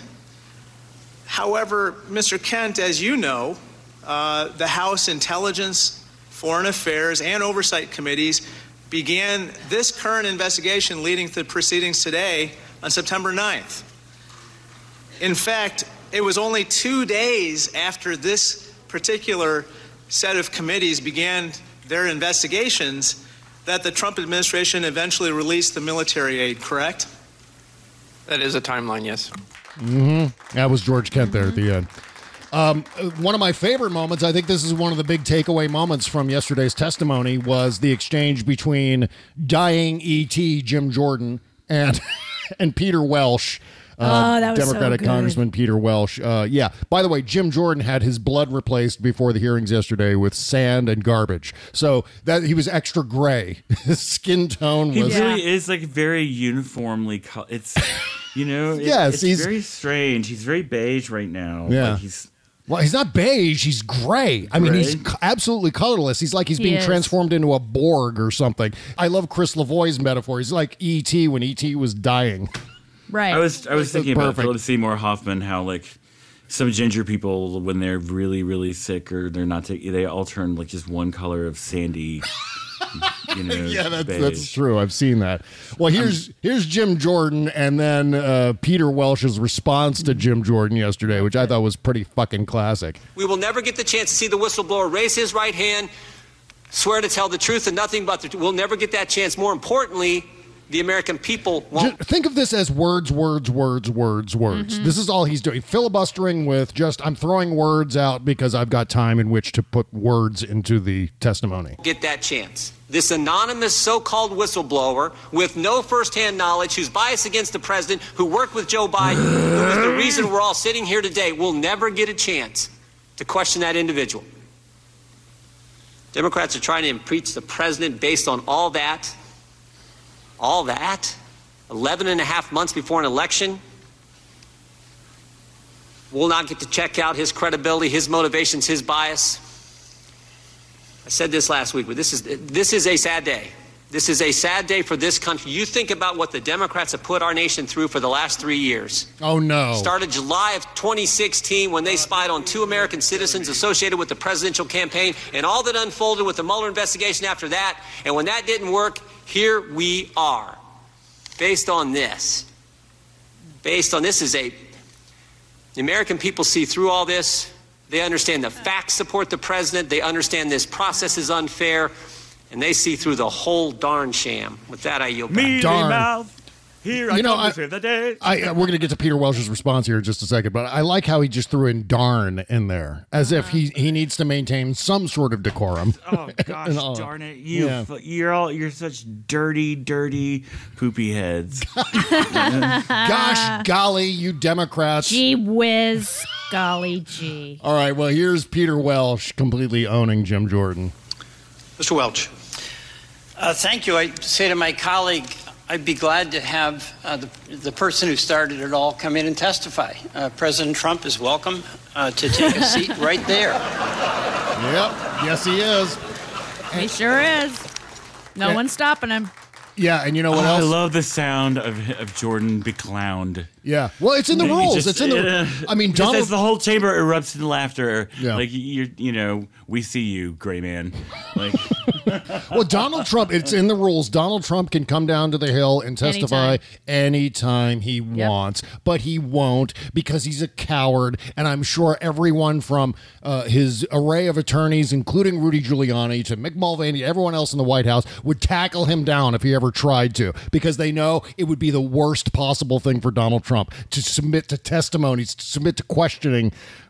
However, Mr. Kent, as you know, the House Intelligence, Foreign Affairs, and Oversight Committees began this current investigation leading to the proceedings today on September 9th. In fact, it was only 2 days after this particular set of committees began their investigations that the Trump administration eventually released the military aid, correct? That is a timeline, yes. That was George Kent there at the end. One of my favorite moments, I think this is one of the big takeaway moments from yesterday's testimony, was the exchange between dying E.T. Jim Jordan and Peter Welsh. That was Democratic so good. Congressman Peter Welsh. By the way, Jim Jordan had his blood replaced before the hearings yesterday with sand and garbage. So that he was extra gray. His skin tone was... He really is like very uniformly... It's, yes, it's very strange. He's very beige right now. Yeah. Like Well, he's not beige. He's gray. I mean, he's absolutely colorless. He's like he's being transformed into a Borg or something. I love Chris Lavoie's metaphor. He's like E.T. when E.T. was dying. Right. I was thinking about Philip Seymour Hoffman, how like some ginger people, when they're really, really sick or they're not they all turn like just one color of sandy. Yeah, that's true. I've seen that. Well, here's Jim Jordan, and then Peter Welsh's response to Jim Jordan yesterday, which I thought was pretty fucking classic. We will never get the chance to see the whistleblower raise his right hand, swear to tell the truth and nothing but the truth. We'll never get that chance. More importantly, the American people won't. Think of this as words. Mm-hmm. This is all he's doing. Filibustering with I'm throwing words out because I've got time in which to put words into the testimony. Get that chance. This anonymous so-called whistleblower with no firsthand knowledge, who's biased against the president, who worked with Joe Biden, who is the reason we're all sitting here today, will never get a chance to question that individual. Democrats are trying to impeach the president based on all that. 11 and a half months before an election. We'll not get to check out his credibility, his motivations, his bias. I said this last week, but this is a sad day. This is a sad day for this country. You think about what the Democrats have put our nation through for the last 3 years. Oh, no. Started July of 2016 when they spied on 2 American citizens associated with the presidential campaign, and all that unfolded with the Mueller investigation after that. And when that didn't work, here we are. Based on this. The American people see through all this. They understand the facts support the president. They understand this process is unfair. And they see through the whole darn sham. With that, I yield back. Darn. Here I come to save the day. We're going to get to Peter Welch's response here in just a second, but I like how he just threw in darn in there, as if he needs to maintain some sort of decorum. Oh gosh, darn it! You're such dirty, poopy heads. Gosh, golly, you Democrats! Gee whiz, golly gee. All right, well, here's Peter Welch completely owning Jim Jordan. Mr. Welch. Thank you. I say to my colleague, I'd be glad to have the person who started it all come in and testify. President Trump is welcome to take a seat right there. Yep. Yes, he is. He sure is. No one's stopping him. Yeah, and you know what else? I love the sound of Jordan beclowned. Yeah. Well, it's in the rules. It's in the. I mean, just Donald. as the whole chamber erupts in laughter. Yeah. Like we see you, gray man. Like. Well, Donald Trump. It's in the rules. Donald Trump can come down to the Hill and testify anytime he wants, but he won't because he's a coward. And I'm sure everyone from his array of attorneys, including Rudy Giuliani to Mick Mulvaney, everyone else in the White House, would tackle him down if he ever tried to, because they know it would be the worst possible thing for Donald Trump to submit to testimonies, to submit to questioning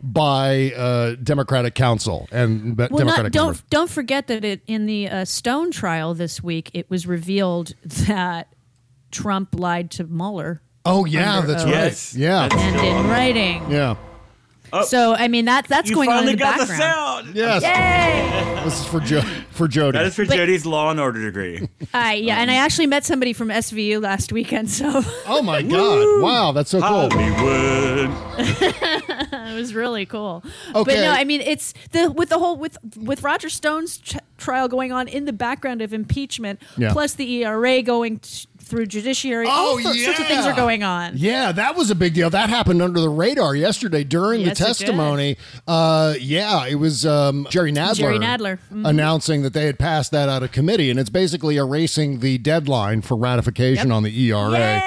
by Democratic counsel and Democratic members. Don't forget that in the Stone trial this week, it was revealed that Trump lied to Mueller. Oh yeah, that's right. Yes. Yeah, and in writing. Yeah. Oh. So I mean that's going on in the background. You finally got the sound. Yes. Yay! This is for Jody. That is for Jody's Law and Order degree. Yeah, and I actually met somebody from SVU last weekend. So. Oh my God! Wow, that's so cool. Hollywood. It was really cool. Okay. But no, I mean it's with Roger Stone's trial going on in the background of impeachment, plus the ERA going through judiciary. All sorts of things are going on. Yeah, that was a big deal. That happened under the radar yesterday during the testimony. It was Jerry Nadler, announcing that they had passed that out of committee, and it's basically erasing the deadline for ratification on the ERA.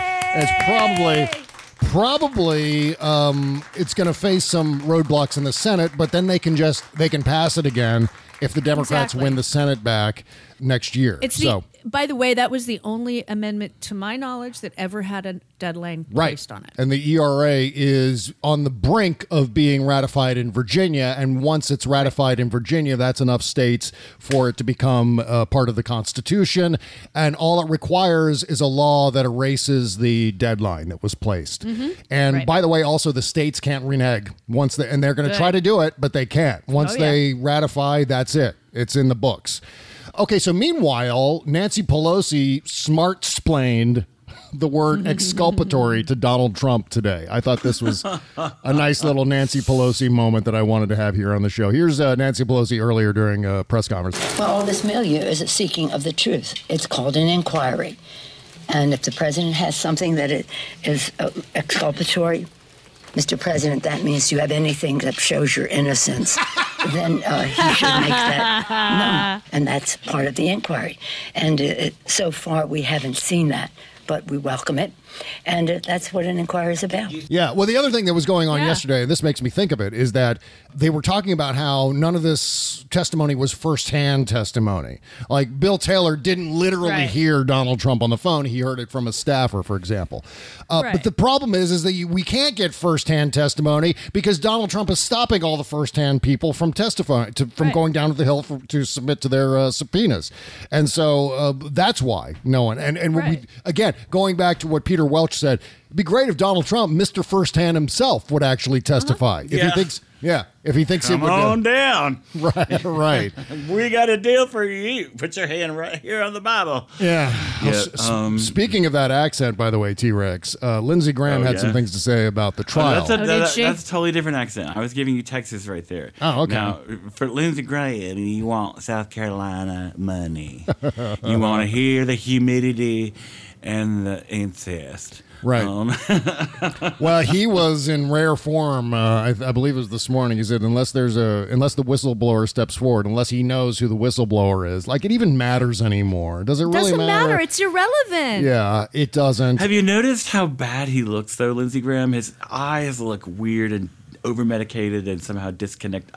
It's probably it's going to face some roadblocks in the Senate, but then they can pass it again if the Democrats win the Senate back next year. By the way, that was the only amendment, to my knowledge, that ever had a deadline placed on it. And the ERA is on the brink of being ratified in Virginia. And once it's ratified in Virginia, that's enough states for it to become part of the Constitution. And all it requires is a law that erases the deadline that was placed. Mm-hmm. And by the way, also the states can't renege and they're going to try to do it, but they can't. Once they ratify, that's it. It's in the books. Okay, so meanwhile, Nancy Pelosi smart-splained the word exculpatory to Donald Trump today. I thought this was a nice little Nancy Pelosi moment that I wanted to have here on the show. Here's Nancy Pelosi earlier during a press conference. Well, all this milieu is a seeking of the truth. It's called an inquiry. And if the president has something that is exculpatory, Mr. President, that means you have anything that shows your innocence, then he should make that known. And that's part of the inquiry. And so far, we haven't seen that. but we welcome it. And that's what an inquiry is about. Yeah. Well, the other thing that was going on yesterday, and this makes me think of it, is that they were talking about how none of this testimony was firsthand testimony. Like Bill Taylor didn't literally hear Donald Trump on the phone. He heard it from a staffer, for example. But the problem is that we can't get firsthand testimony because Donald Trump is stopping all the firsthand people from testifying, from going down to the Hill to submit to their subpoenas. And so that's why no one. And again, going back to what Peter Welch said, it'd be great if Donald Trump, Mr. Firsthand himself, would actually testify. If he thinks, Come on down. Right. We got a deal for you. Put your hand right here on the Bible. Yeah. Speaking of that accent, by the way, T-Rex, Lindsey Graham had some things to say about the trial. That's a totally different accent. I was giving you Texas right there. Oh, okay. Now, for Lindsey Graham, you want South Carolina money. You want to hear the humidity and the incest. Right. Well, he was in rare form. I believe it was this morning. He said, unless the whistleblower steps forward, unless he knows who the whistleblower is, like it even matters anymore. Does it really doesn't matter? matter. It's irrelevant. Yeah, it doesn't. Have you noticed how bad he looks, though, Lindsey Graham? His eyes look weird and over-medicated and somehow disconnect.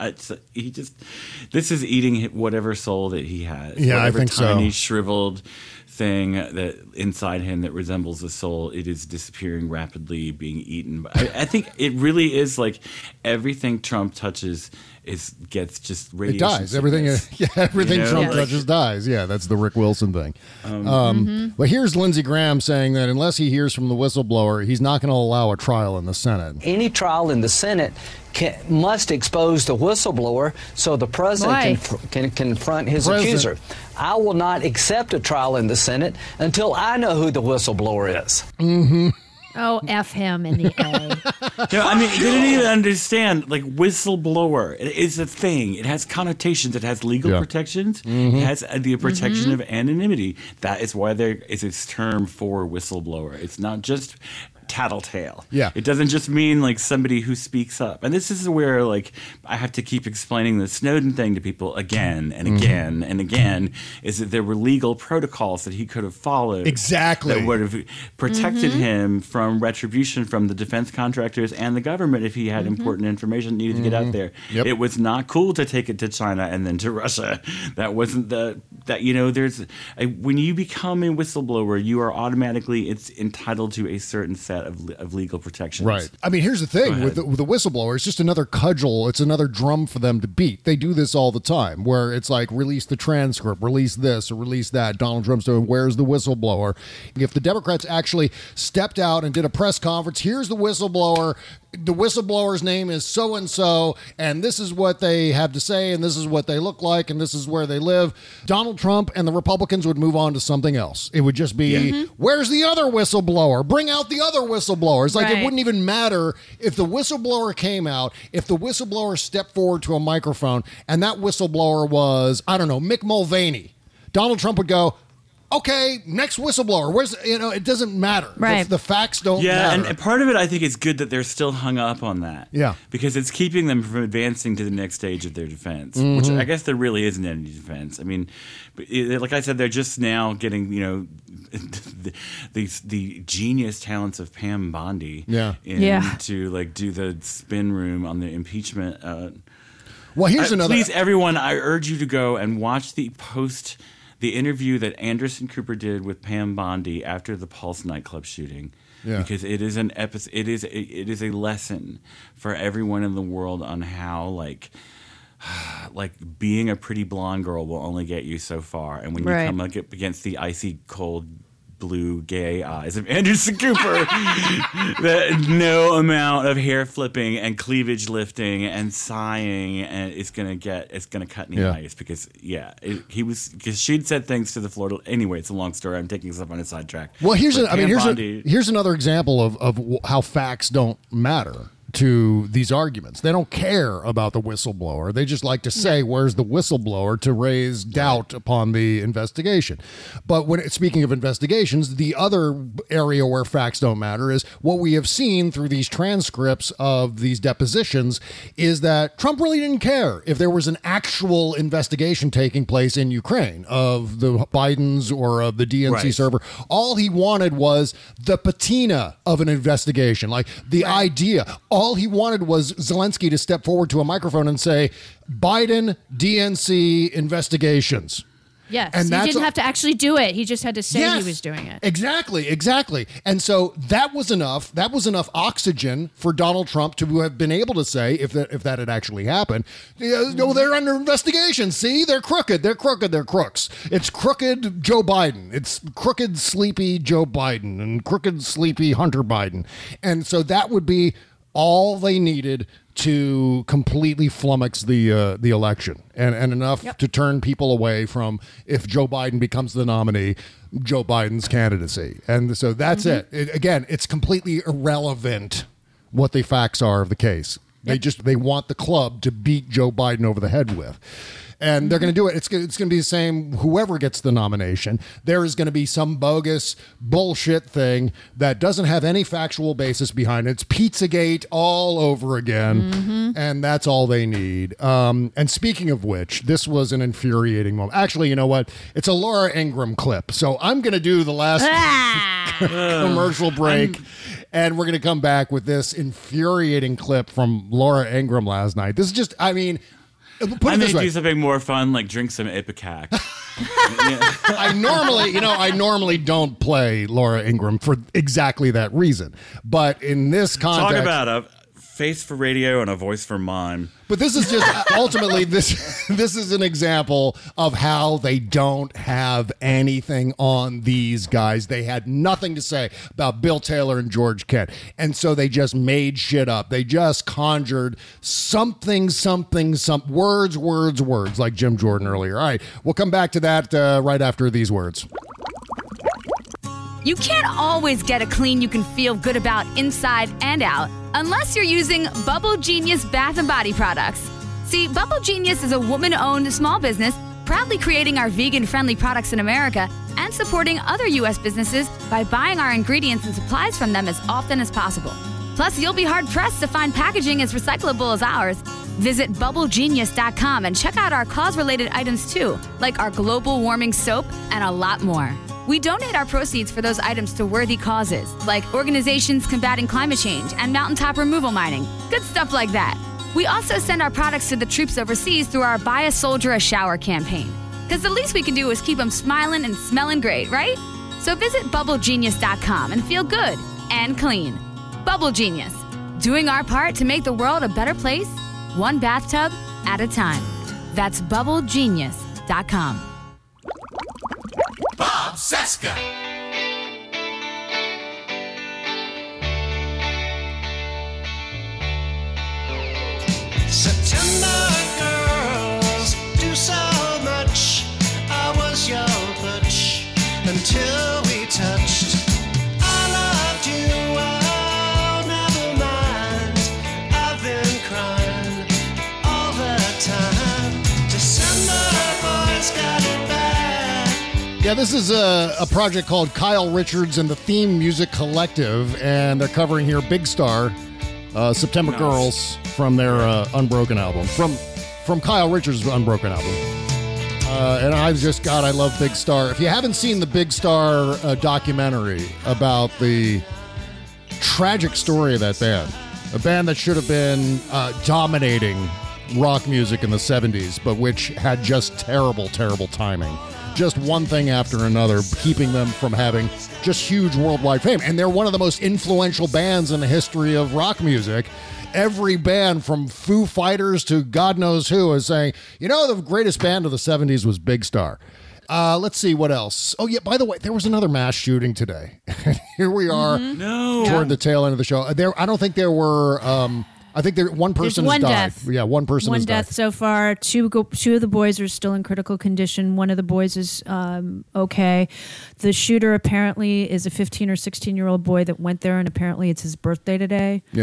This is eating whatever soul that he has. Yeah, whatever I think tiny, so. shriveled thing that inside him that resembles a soul, it is disappearing rapidly, being eaten. I think it really is like everything Trump touches gets just radiation. It dies. Everything Trump touches dies. Yeah, that's the Rick Wilson thing. But here's Lindsey Graham saying that unless he hears from the whistleblower, he's not going to allow a trial in the Senate. Any trial in the Senate must expose the whistleblower so the president can confront his accuser. I will not accept a trial in the Senate until I know who the whistleblower is. Mm-hmm. Oh, F him in the A. They didn't even understand, like, whistleblower. It is a thing. It has connotations. It has legal protections. Mm-hmm. It has the protection of anonymity. That is why there is this term for whistleblower. It's not just tattletale. Yeah. It doesn't just mean like somebody who speaks up. And this is where like I have to keep explaining the Snowden thing to people again and again and again, is that there were legal protocols that he could have followed. Exactly. That would have protected him from retribution from the defense contractors and the government if he had important information needed to get out there. Yep. It was not cool to take it to China and then to Russia. That wasn't there's when you become a whistleblower, you are automatically entitled to a certain set of legal protections. Right. I mean, here's the thing with the whistleblower. It's just another cudgel. It's another drum for them to beat. They do this all the time where it's like release the transcript, release this or release that. Donald Trump's doing, where's the whistleblower? If the Democrats actually stepped out and did a press conference, here's the whistleblower. The whistleblower's name is so-and-so, and this is what they have to say, and this is what they look like, and this is where they live. Donald Trump and the Republicans would move on to something else. It would just be, where's the other whistleblower? Bring out the other whistleblowers. Like, it wouldn't even matter if the whistleblower came out, if the whistleblower stepped forward to a microphone, and that whistleblower was, I don't know, Mick Mulvaney. Donald Trump would go, okay, next whistleblower. Where's, it doesn't matter. Right. The facts don't matter. And part of it, I think, is good that they're still hung up on that. Yeah. Because it's keeping them from advancing to the next stage of their defense, which I guess there really isn't any defense. I mean, like I said, they're just now getting, the genius talents of Pam Bondi to like do the spin room on the impeachment. Well, here's another. Please, everyone, I urge you to go and watch the interview that Anderson Cooper did with Pam Bondi after the Pulse nightclub shooting, because it is an episode. It is a lesson for everyone in the world on how like being a pretty blonde girl will only get you so far, and when you come up against the icy cold blue gay eyes of Anderson Cooper, that no amount of hair flipping and cleavage lifting and sighing and it's gonna cut in the ice, because she'd said things to the Florida. Anyway, it's a long story. I'm taking this up on a sidetrack. Well, here's another example of how facts don't matter. to these arguments. They don't care about the whistleblower. They just like to say, where's the whistleblower, to raise doubt upon the investigation. But speaking of investigations, the other area where facts don't matter is what we have seen through these transcripts of these depositions is that Trump really didn't care if there was an actual investigation taking place in Ukraine of the Bidens or of the DNC server. All he wanted was the patina of an investigation, like the idea. All he wanted was Zelensky to step forward to a microphone and say, Biden DNC investigations. Yes, and he didn't have to actually do it. He just had to say he was doing it. Exactly. And so that was enough. That was enough oxygen for Donald Trump to have been able to say, if that had actually happened, no, they're under investigation. See, they're crooked. They're crooks. It's crooked Joe Biden. It's crooked, sleepy Joe Biden and crooked, sleepy Hunter Biden. And so that would be all they needed to completely flummox the election and enough to turn people away from, if Joe Biden becomes the nominee, Joe Biden's candidacy. And so that's it. Again, it's completely irrelevant what the facts are of the case. They want the club to beat Joe Biden over the head with. And they're going to do it. It's going to be the same, whoever gets the nomination. There is going to be some bogus bullshit thing that doesn't have any factual basis behind it. It's Pizzagate all over again. And that's all they need. And speaking of which, this was an infuriating moment. Actually, you know what? It's a Laura Ingraham clip. So I'm going to do the last commercial break. And we're going to come back with this infuriating clip from Laura Ingraham last night. This is just, I mean... I may do something more fun, like drink some Ipecac. I normally don't play Laura Ingraham for exactly that reason. But in this context... Talk about a face for radio and a voice for mime. But this is just, ultimately, this is an example of how they don't have anything on these guys. They had nothing to say about Bill Taylor and George Kent. And so they just made shit up. They just conjured something, words, like Jim Jordan earlier. All right, we'll come back to that right after these words. You can't always get a clean you can feel good about inside and out unless you're using Bubble Genius Bath and Body products. See, Bubble Genius is a woman-owned small business proudly creating our vegan-friendly products in America and supporting other U.S. businesses by buying our ingredients and supplies from them as often as possible. Plus, you'll be hard-pressed to find packaging as recyclable as ours. Visit BubbleGenius.com and check out our cause-related items too, like our global warming soap and a lot more. We donate our proceeds for those items to worthy causes, like organizations combating climate change and mountaintop removal mining. Good stuff like that. We also send our products to the troops overseas through our Buy a Soldier a Shower campaign. Because the least we can do is keep them smiling and smelling great, right? So visit BubbleGenius.com and feel good and clean. Bubble Genius, doing our part to make the world a better place, one bathtub at a time. That's BubbleGenius.com. Bob Cesca. September girls do so much. I was your butch until we touched. I loved you, oh, never mind. I've been crying all the time. December boys got it bad. Yeah, this is a project called Kyle Richards and the Theme Music Collective, and they're covering here Big Star, September Girls from their Unbroken album, from Kyle Richards' Unbroken album. And I love Big Star. If you haven't seen the Big Star documentary about the tragic story of that band, a band that should have been dominating rock music in the 70s, but which had just terrible timing. Just one thing after another, keeping them from having just huge worldwide fame. And they're one of the most influential bands in the history of rock music. Every band from Foo Fighters to God knows who is saying, you know, the greatest band of the 70s was Big Star. Let's see what else. Oh, yeah, by the way, there was another mass shooting today. Here we are toward the tail end of the show. I don't think there were... I think one person has died. Death. Yeah, one person has died. One death so far. Two of the boys are still in critical condition. One of the boys is okay. The shooter apparently is a 15 or 16-year-old boy that went there, and apparently it's his birthday today. Yeah.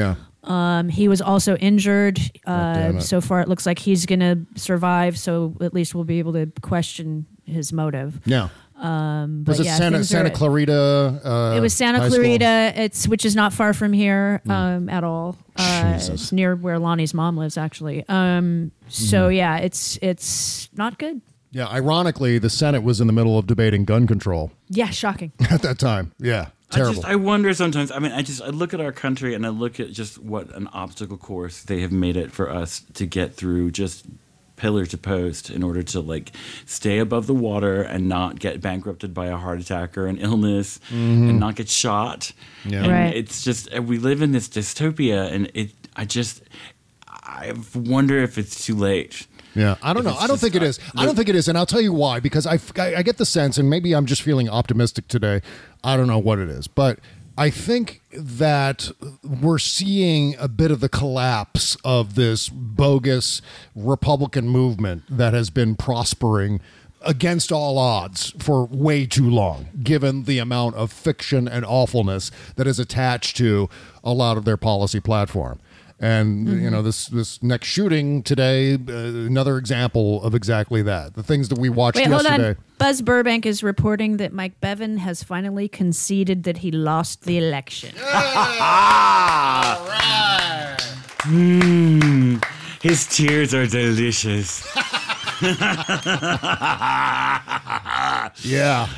He was also injured. damn it. So far, it looks like he's going to survive. So at least we'll be able to question his motive. Yeah. But Was it yeah, Santa things are- Clarita? It was Santa High School? Clarita. Which is not far from here at all. Jesus. It's near where Lonnie's mom lives, actually. So yeah, it's not good. Yeah. Ironically, the Senate was in the middle of debating gun control Yeah, shocking. at that time. Yeah. Terrible. I wonder sometimes. I mean, I look at our country and I look at just what an obstacle course they have made it for us to get through, just pillar to post, in order to like stay above the water and not get bankrupted by a heart attack or an illness and not get shot. Yeah. And Right. it's just we live in this dystopia, and I wonder if it's too late. Yeah, I don't know. I don't think it is. I don't think it is, and I'll tell you why. Because I get the sense, and maybe I'm just feeling optimistic today. I don't know what it is, but I think that we're seeing a bit of the collapse of this bogus Republican movement that has been prospering against all odds for way too long, given the amount of fiction and awfulness that is attached to a lot of their policy platform. And, you know, this next shooting today, another example of exactly that. The things that we watched Wait, hold yesterday. on. Buzz Burbank is reporting that Mike Bevin has finally conceded that he lost the election. His tears are delicious. Yeah.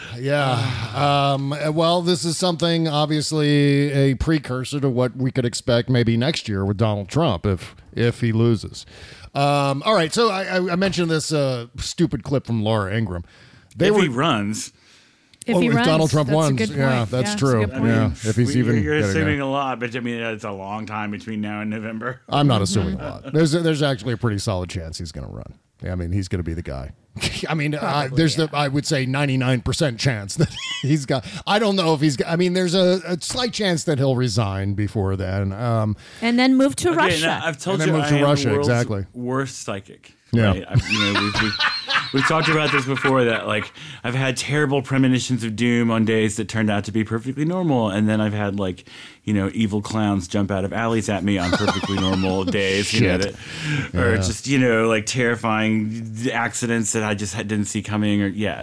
Well, this is something, obviously, a precursor to what we could expect maybe next year with Donald Trump if he loses. All right, so I mentioned this stupid clip from Laura Ingraham. If he runs. If Donald Trump that's a won, good yeah, point. that's Yeah, true. that's a good point. Yeah, if he's even You're getting assuming there. a lot, but I mean, it's a long time between now and November. I'm not assuming a lot. There's actually a pretty solid chance he's going to run. I mean, he's going to be the guy. I mean, I would say 99% chance that he's got. I don't know if he's. I mean, there's a slight chance that he'll resign before then. And then move to Russia. Now, I've told And then you move I to am Russia, the world's exactly. worst psychic. Yeah. Right? We've talked about this before, that like I've had terrible premonitions of doom on days that turned out to be perfectly normal, and then I've had like evil clowns jump out of alleys at me on perfectly normal days, or just like terrifying accidents that I just didn't see coming,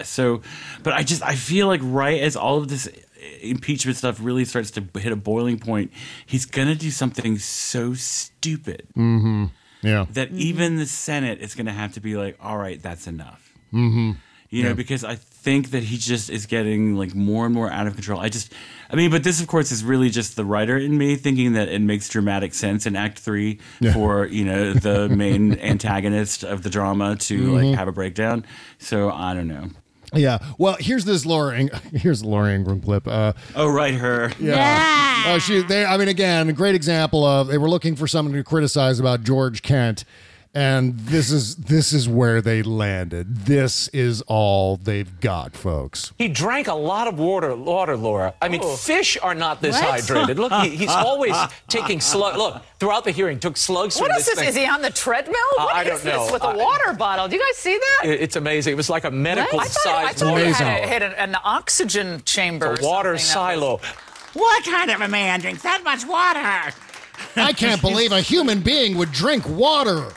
but I feel like right as all of this impeachment stuff really starts to hit a boiling point, he's gonna do something so stupid. Mm-hmm. Yeah. That even the Senate is going to have to be like, all right, that's enough. Mm-hmm. You know, because I think that he just is getting like more and more out of control. But this, of course, is really just the writer in me thinking that it makes dramatic sense in Act 3 for, the main antagonist of the drama to like have a breakdown. So I don't know. Yeah. Well, here's the Laura Ingraham clip. Oh, right, her. Yeah. Again, a great example of they were looking for someone to criticize about George Kent, and this is where they landed. This is all they've got, folks. He drank a lot of water, Laura. I mean, fish are not this What? hydrated. Look, he's always taking slugs. Look, throughout the hearing, took slugs What from is this this? thing. Is he on the treadmill? I What is don't know. this with a water bottle? Do you guys see that? It's amazing. It was like a medical I size thought he water had an oxygen chamber. a water silo. What kind of a man drinks that much water? I can't believe a human being would drink water.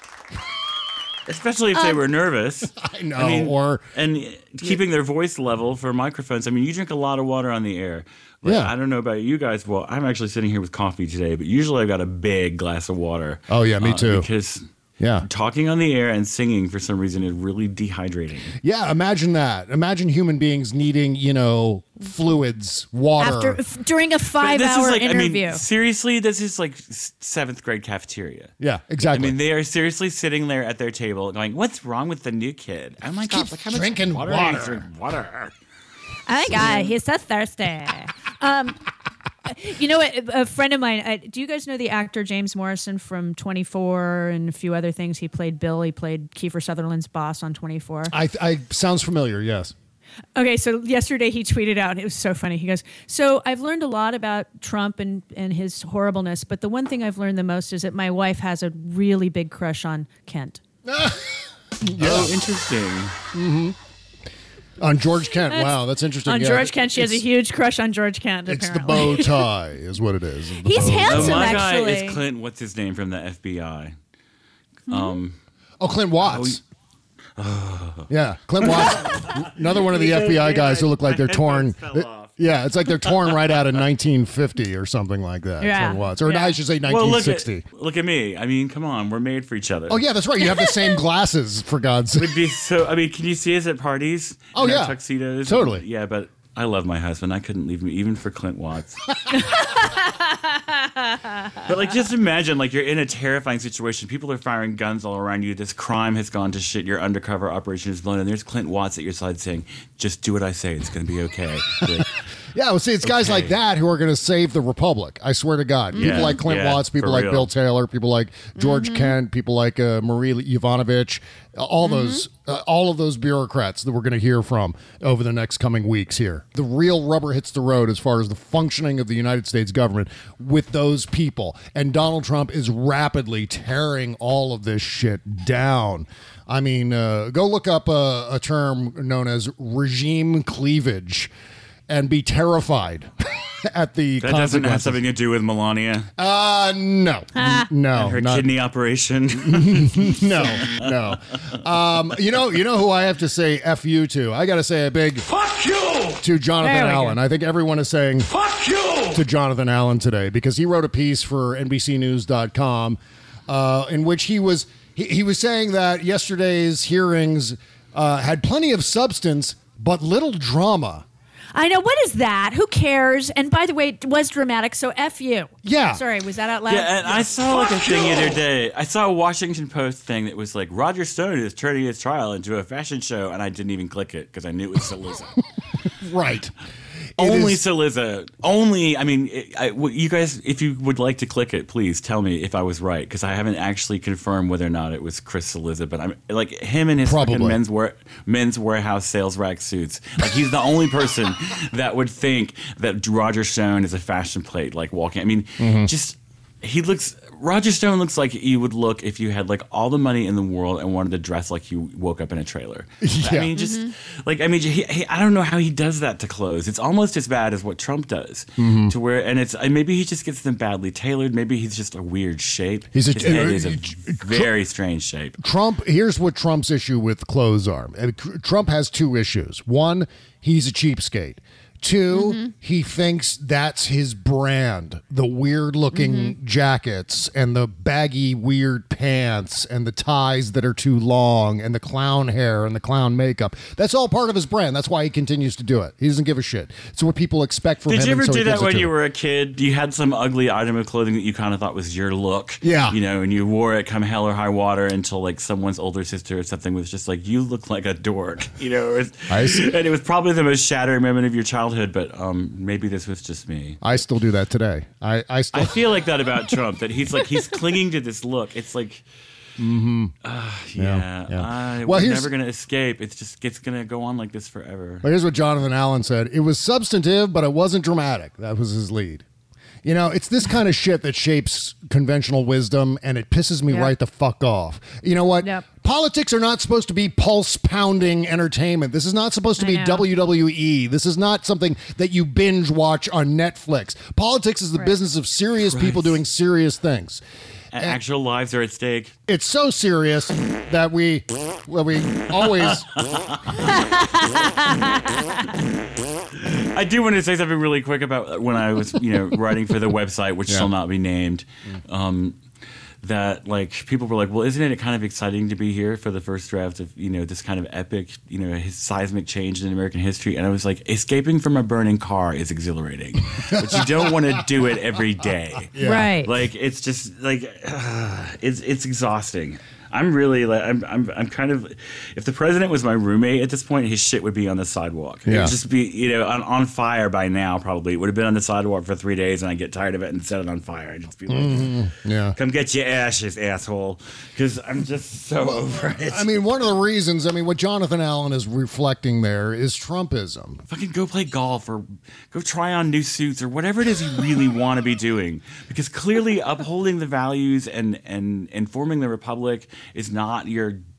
Especially if they were nervous. I know. And keeping their voice level for microphones. I mean, you drink a lot of water on the air. Like, Yeah. I don't know about you guys. Well, I'm actually sitting here with coffee today, but usually I've got a big glass of water. Oh, yeah, me too. Because Yeah. talking on the air and singing for some reason is really dehydrating. Yeah, imagine that. Imagine human beings needing, fluids, water. During a But 5-hour interview. I mean, seriously, this is like 7th grade cafeteria. Yeah, exactly. I mean, they are seriously sitting there at their table going, "What's wrong with the new kid? Oh my God, look how much drinking water. water. He's drinking water." Oh my God, he's so thirsty. A friend of mine, do you guys know the actor James Morrison from 24 and a few other things? He played Bill. He played Kiefer Sutherland's boss on 24. I sounds familiar, yes. Okay, so yesterday he tweeted out, it was so funny. He goes, "So I've learned a lot about Trump and his horribleness, but the one thing I've learned the most is that my wife has a really big crush on Kent." Oh, interesting. Mm-hmm. On George Kent. Wow, that's interesting. On Yeah. George Kent, she has a huge crush on George Kent. It's the Apparently. bow tie, is what it is. The He's bow. handsome, my guy actually. is Clint. What's his name from the FBI? Clint Watts. Yeah, Clint Watts. Another one of the FBI guys who look like they're torn. Yeah, it's like they're torn right out of 1950 or something like that. Yeah. Clint Watts. Or Yeah. I should say Well, 1960. look at me. I mean, come on, we're made for each other. Oh, yeah, that's right. You have the same glasses, for God's sake. Would be so. I mean, can you see us at parties? Oh, in our yeah. tuxedos. Totally. Yeah, but I love my husband. I couldn't leave him even for Clint Watts. But like, just imagine, like, you're in a terrifying situation. People are firing guns all around you. This crime has gone to shit. Your undercover operation is blown, and there's Clint Watts at your side saying, "Just do what I say. It's going to be okay." Like, Yeah, well, see, it's guys like that who are going to save the republic. I swear to God. People Yeah, like Clint yeah, Watts, people for like real. Bill Taylor, people like George Kent, people like Marie Yovanovitch, all of those bureaucrats that we're going to hear from over the next coming weeks here. The real rubber hits the road as far as the functioning of the United States government with those people. And Donald Trump is rapidly tearing all of this shit down. I mean, go look up a term known as regime cleavage and be terrified at the that doesn't have consequences. something to do with Melania. No. No. And her not- kidney operation. no. You know who I have to say F you to? I got to say a big Fuck you! to Jonathan There we Allen. go. I think everyone is saying Fuck you! to Jonathan Allen today because he wrote a piece for NBCNews.com in which he was saying that yesterday's hearings had plenty of substance but little drama. I know. What is that? Who cares? And by the way, it was dramatic, so F you. Yeah. Sorry, was that out loud? Yeah, and I saw like a thing the other day. I saw a Washington Post thing that was like, Roger Stone is turning his trial into a fashion show, and I didn't even click it because I knew it was Saliza. Right. Only Saliza. Only, I mean, you guys, if you would like to click it, please tell me if I was right, because I haven't actually confirmed whether or not it was Chris Saliza, but I'm like him and his fucking men's warehouse sales rack suits. Like, he's the only person that would think that Roger Stone is a fashion plate, like walking. I mean, Roger Stone looks like you would look if you had like all the money in the world and wanted to dress like you woke up in a trailer. Yeah. I mean, I don't know how he does that to clothes. It's almost as bad as what Trump does to where, and maybe he just gets them badly tailored. Maybe he's just a weird shape. His head is a very strange shape. Here's what Trump's issue with clothes are. Trump has two issues. One, he's a cheapskate. Two, he thinks that's his brand. The weird-looking jackets and the baggy, weird pants and the ties that are too long and the clown hair and the clown makeup. That's all part of his brand. That's why he continues to do it. He doesn't give a shit. It's what people expect from him. Did you ever and so he do that gives it when to you them. were a kid? You had some ugly item of clothing that you kind of thought was your look. Yeah. You know, and you wore it come hell or high water until like someone's older sister or something was just like, you look like a dork. You know, and it was probably the most shattering moment of your childhood, but maybe this was just me. I still do that today. I feel like that about Trump, that he's clinging to this look. It's like, we're never going to escape. It's going to go on like this forever. But here's what Jonathan Allen said. It was substantive, but it wasn't dramatic. That was his lead. You know, it's this kind of shit that shapes conventional wisdom, and it pisses me right the fuck off. You know what? Yep. Politics are not supposed to be pulse-pounding entertainment. This is not supposed to be WWE. This is not something that you binge watch on Netflix. Politics is the business of serious people doing serious things. And actual lives are at stake. It's so serious that we always... I do want to say something really quick about when I was, writing for the website, which shall not be named. That like people were like, well, isn't it kind of exciting to be here for the first draft of this kind of epic seismic change in American history? And I was like, escaping from a burning car is exhilarating, but you don't want to do it every day, right? Like it's just like it's exhausting. I'm really like I'm kind of, if the president was my roommate at this point, his shit would be on the sidewalk. It would just be on fire by now. Probably it would have been on the sidewalk for 3 days, and I'd get tired of it and set it on fire. I'd just be like, come get your ashes, asshole, because I'm just so over it. I mean, one of the reasons, what Jonathan Allen is reflecting there is Trumpism. Fucking go play golf or go try on new suits or whatever it is you really want to be doing, because clearly upholding the values and forming the republic is not your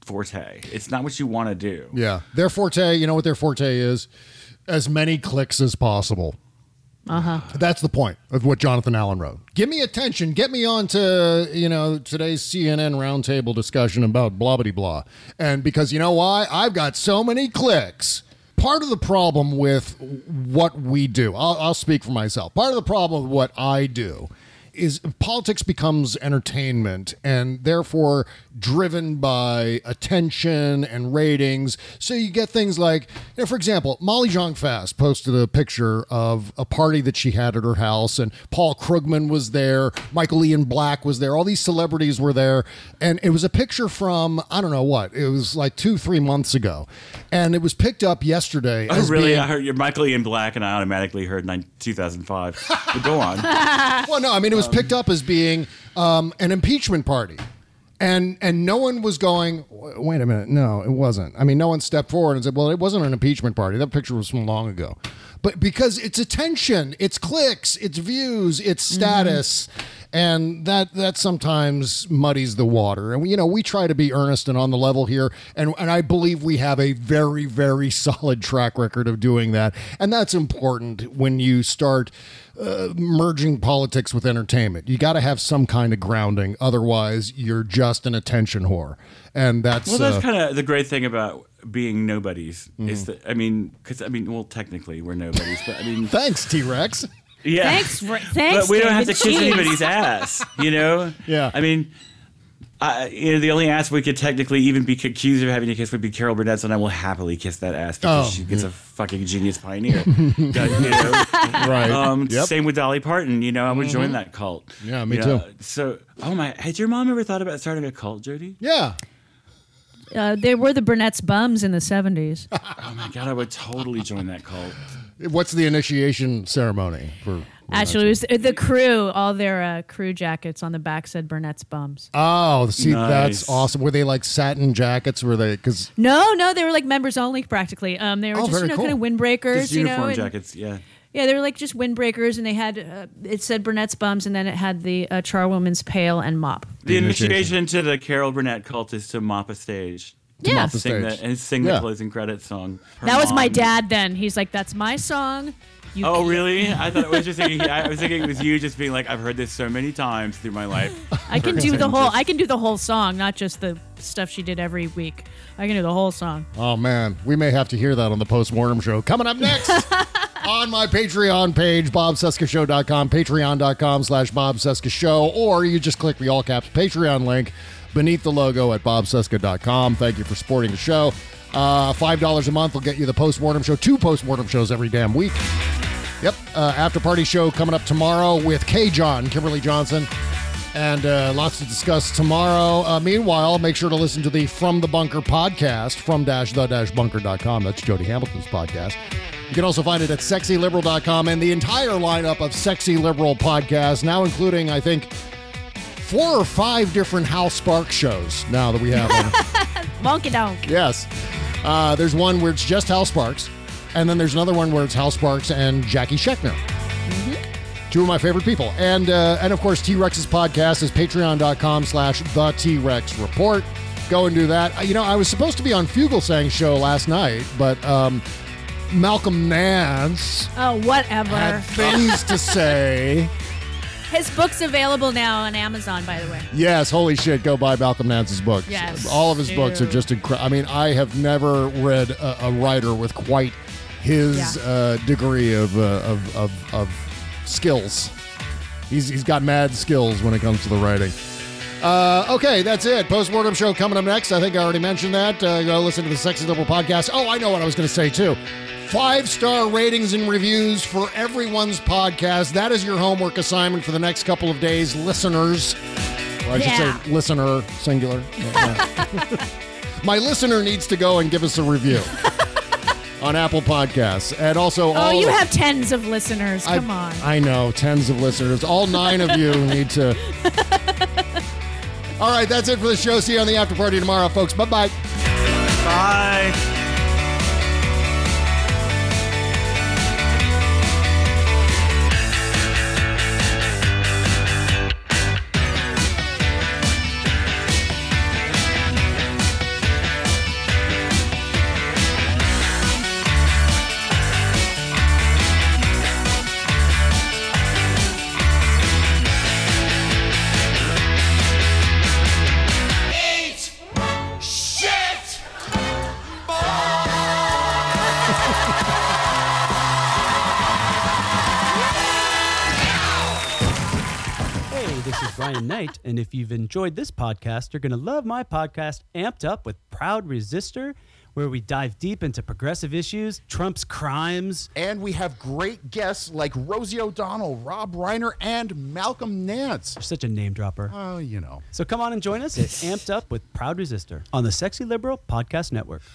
forte. It's not what you want to do. Yeah. Their forte, you know what their forte is? As many clicks as possible. That's the point of what Jonathan Allen wrote. Give me attention. Get me on to, today's CNN roundtable discussion about blah, blah, blah. And because you know why? I've got so many clicks. Part of the problem with what we do, I'll speak for myself. Part of the problem with what I do is politics becomes entertainment and therefore driven by attention and ratings. So you get things like, for example, Molly Jong-Fast posted a picture of a party that she had at her house, and Paul Krugman was there, Michael Ian Black was there, all these celebrities were there, and it was a picture from, I don't know what, it was like 2-3 months ago, and it was picked up yesterday. Oh, really? I heard you're Michael Ian Black, and I automatically heard 2005. But go on. Well, no, I mean, it was picked up as being an impeachment party. And no one was going, wait a minute, no, it wasn't. I mean, no one stepped forward and said, well, it wasn't an impeachment party. That picture was from long ago. But because it's attention, it's clicks, it's views, it's status, and that sometimes muddies the water. And, we try to be earnest and on the level here, and I believe we have a very, very solid track record of doing that. And that's important when you start merging politics with entertainment. You got to have some kind of grounding. Otherwise, you're just an attention whore. And that's kind of the great thing about being nobodies is that, well, technically we're nobodies, but thanks, T-Rex. Yeah. Thanks, but we don't have to kiss anybody's ass, Yeah. The only ass we could technically even be accused of having to kiss would be Carol Burnett's, and I will happily kiss that ass because she gets a fucking genius pioneer. Right. Yep. Same with Dolly Parton. I would join that cult. Yeah, me too. So, had your mom ever thought about starting a cult, Jody? Yeah. They were the Burnett's bums in the 70s. Oh my God, I would totally join that cult. What's the initiation ceremony for? Actually, it was the crew. All their crew jackets on the back said Burnett's bums. Oh, see, Nice. That's awesome. Were they like satin jackets? Were they? Because No, they were like members only practically. They were just very kind of cool. windbreakers. Just uniform and- jackets, yeah. Yeah, they were like just windbreakers, and they had it said Burnett's bums, and then it had the charwoman's pail and mop. The initiation to the Carol Burnett cult is to mop a stage. Yeah. mop the Sing stage. the closing credits song. Her That was my mom- dad. Then he's like, "That's my song." You Oh, really? I thought I was thinking it was you just being like, I've heard this so many times through my life. I can do the whole. I can do the whole song, not just the stuff she did every week. I can do the whole song. Oh man, we may have to hear that on the Postmortem Show. Coming up next on my Patreon page, BobCescashow.com, Patreon.com/BobCescashow, or you just click the all caps Patreon link beneath the logo at BobCesca.com. Thank you for supporting the show. $5 a month will get you the Postmortem Show, 2 Postmortem Shows every damn week. Yep, after party show coming up tomorrow with K-John, Kimberly Johnson, and lots to discuss tomorrow. Meanwhile, make sure to listen to the From the Bunker podcast, from-the-bunker.com. That's Jody Hamilton's podcast. You can also find it at sexyliberal.com and the entire lineup of Sexy Liberal podcasts, now including, I think, 4 or 5 different Hal Sparks shows now that we have on. Wonky donk. Yes. There's one where it's just Hal Sparks, and then there's another one where it's Hal Sparks and Jackie Scheckner. 2 of my favorite people. And of course, T-Rex's podcast is patreon.com/the T-Rex Report. Go and do that. I was supposed to be on Fugelsang's show last night, but Malcolm Nance Oh, whatever. had things to say. His book's available now on Amazon, by the way. Yes, holy shit, go buy Malcolm Nance's books. Yes, all of his books are do. just incredible. I mean, I have never read a writer with quite his degree of skills. He's got mad skills when it comes to the writing. Okay, that's it. Postmortem Show coming up next. I think I already mentioned that. Go listen to the Sexy Liberal podcast. Oh, I know what I was going to say, too. 5-star ratings and reviews for everyone's podcast. That is your homework assignment for the next couple of days, listeners. Or I should say listener, singular. Yeah. My listener needs to go and give us a review on Apple Podcasts. And also you have tens of listeners. Come on. I know, tens of listeners. All 9 of you need to... All right, that's it for the show. See you on the after party tomorrow, folks. Bye-bye. Bye. Brian Knight, and if you've enjoyed this podcast, you're going to love my podcast, Amped Up with Proud Resistor, where we dive deep into progressive issues, Trump's crimes. And we have great guests like Rosie O'Donnell, Rob Reiner, and Malcolm Nance. You're such a name dropper. Oh, you know. So come on and join us at Amped Up with Proud Resistor on the Sexy Liberal Podcast Network.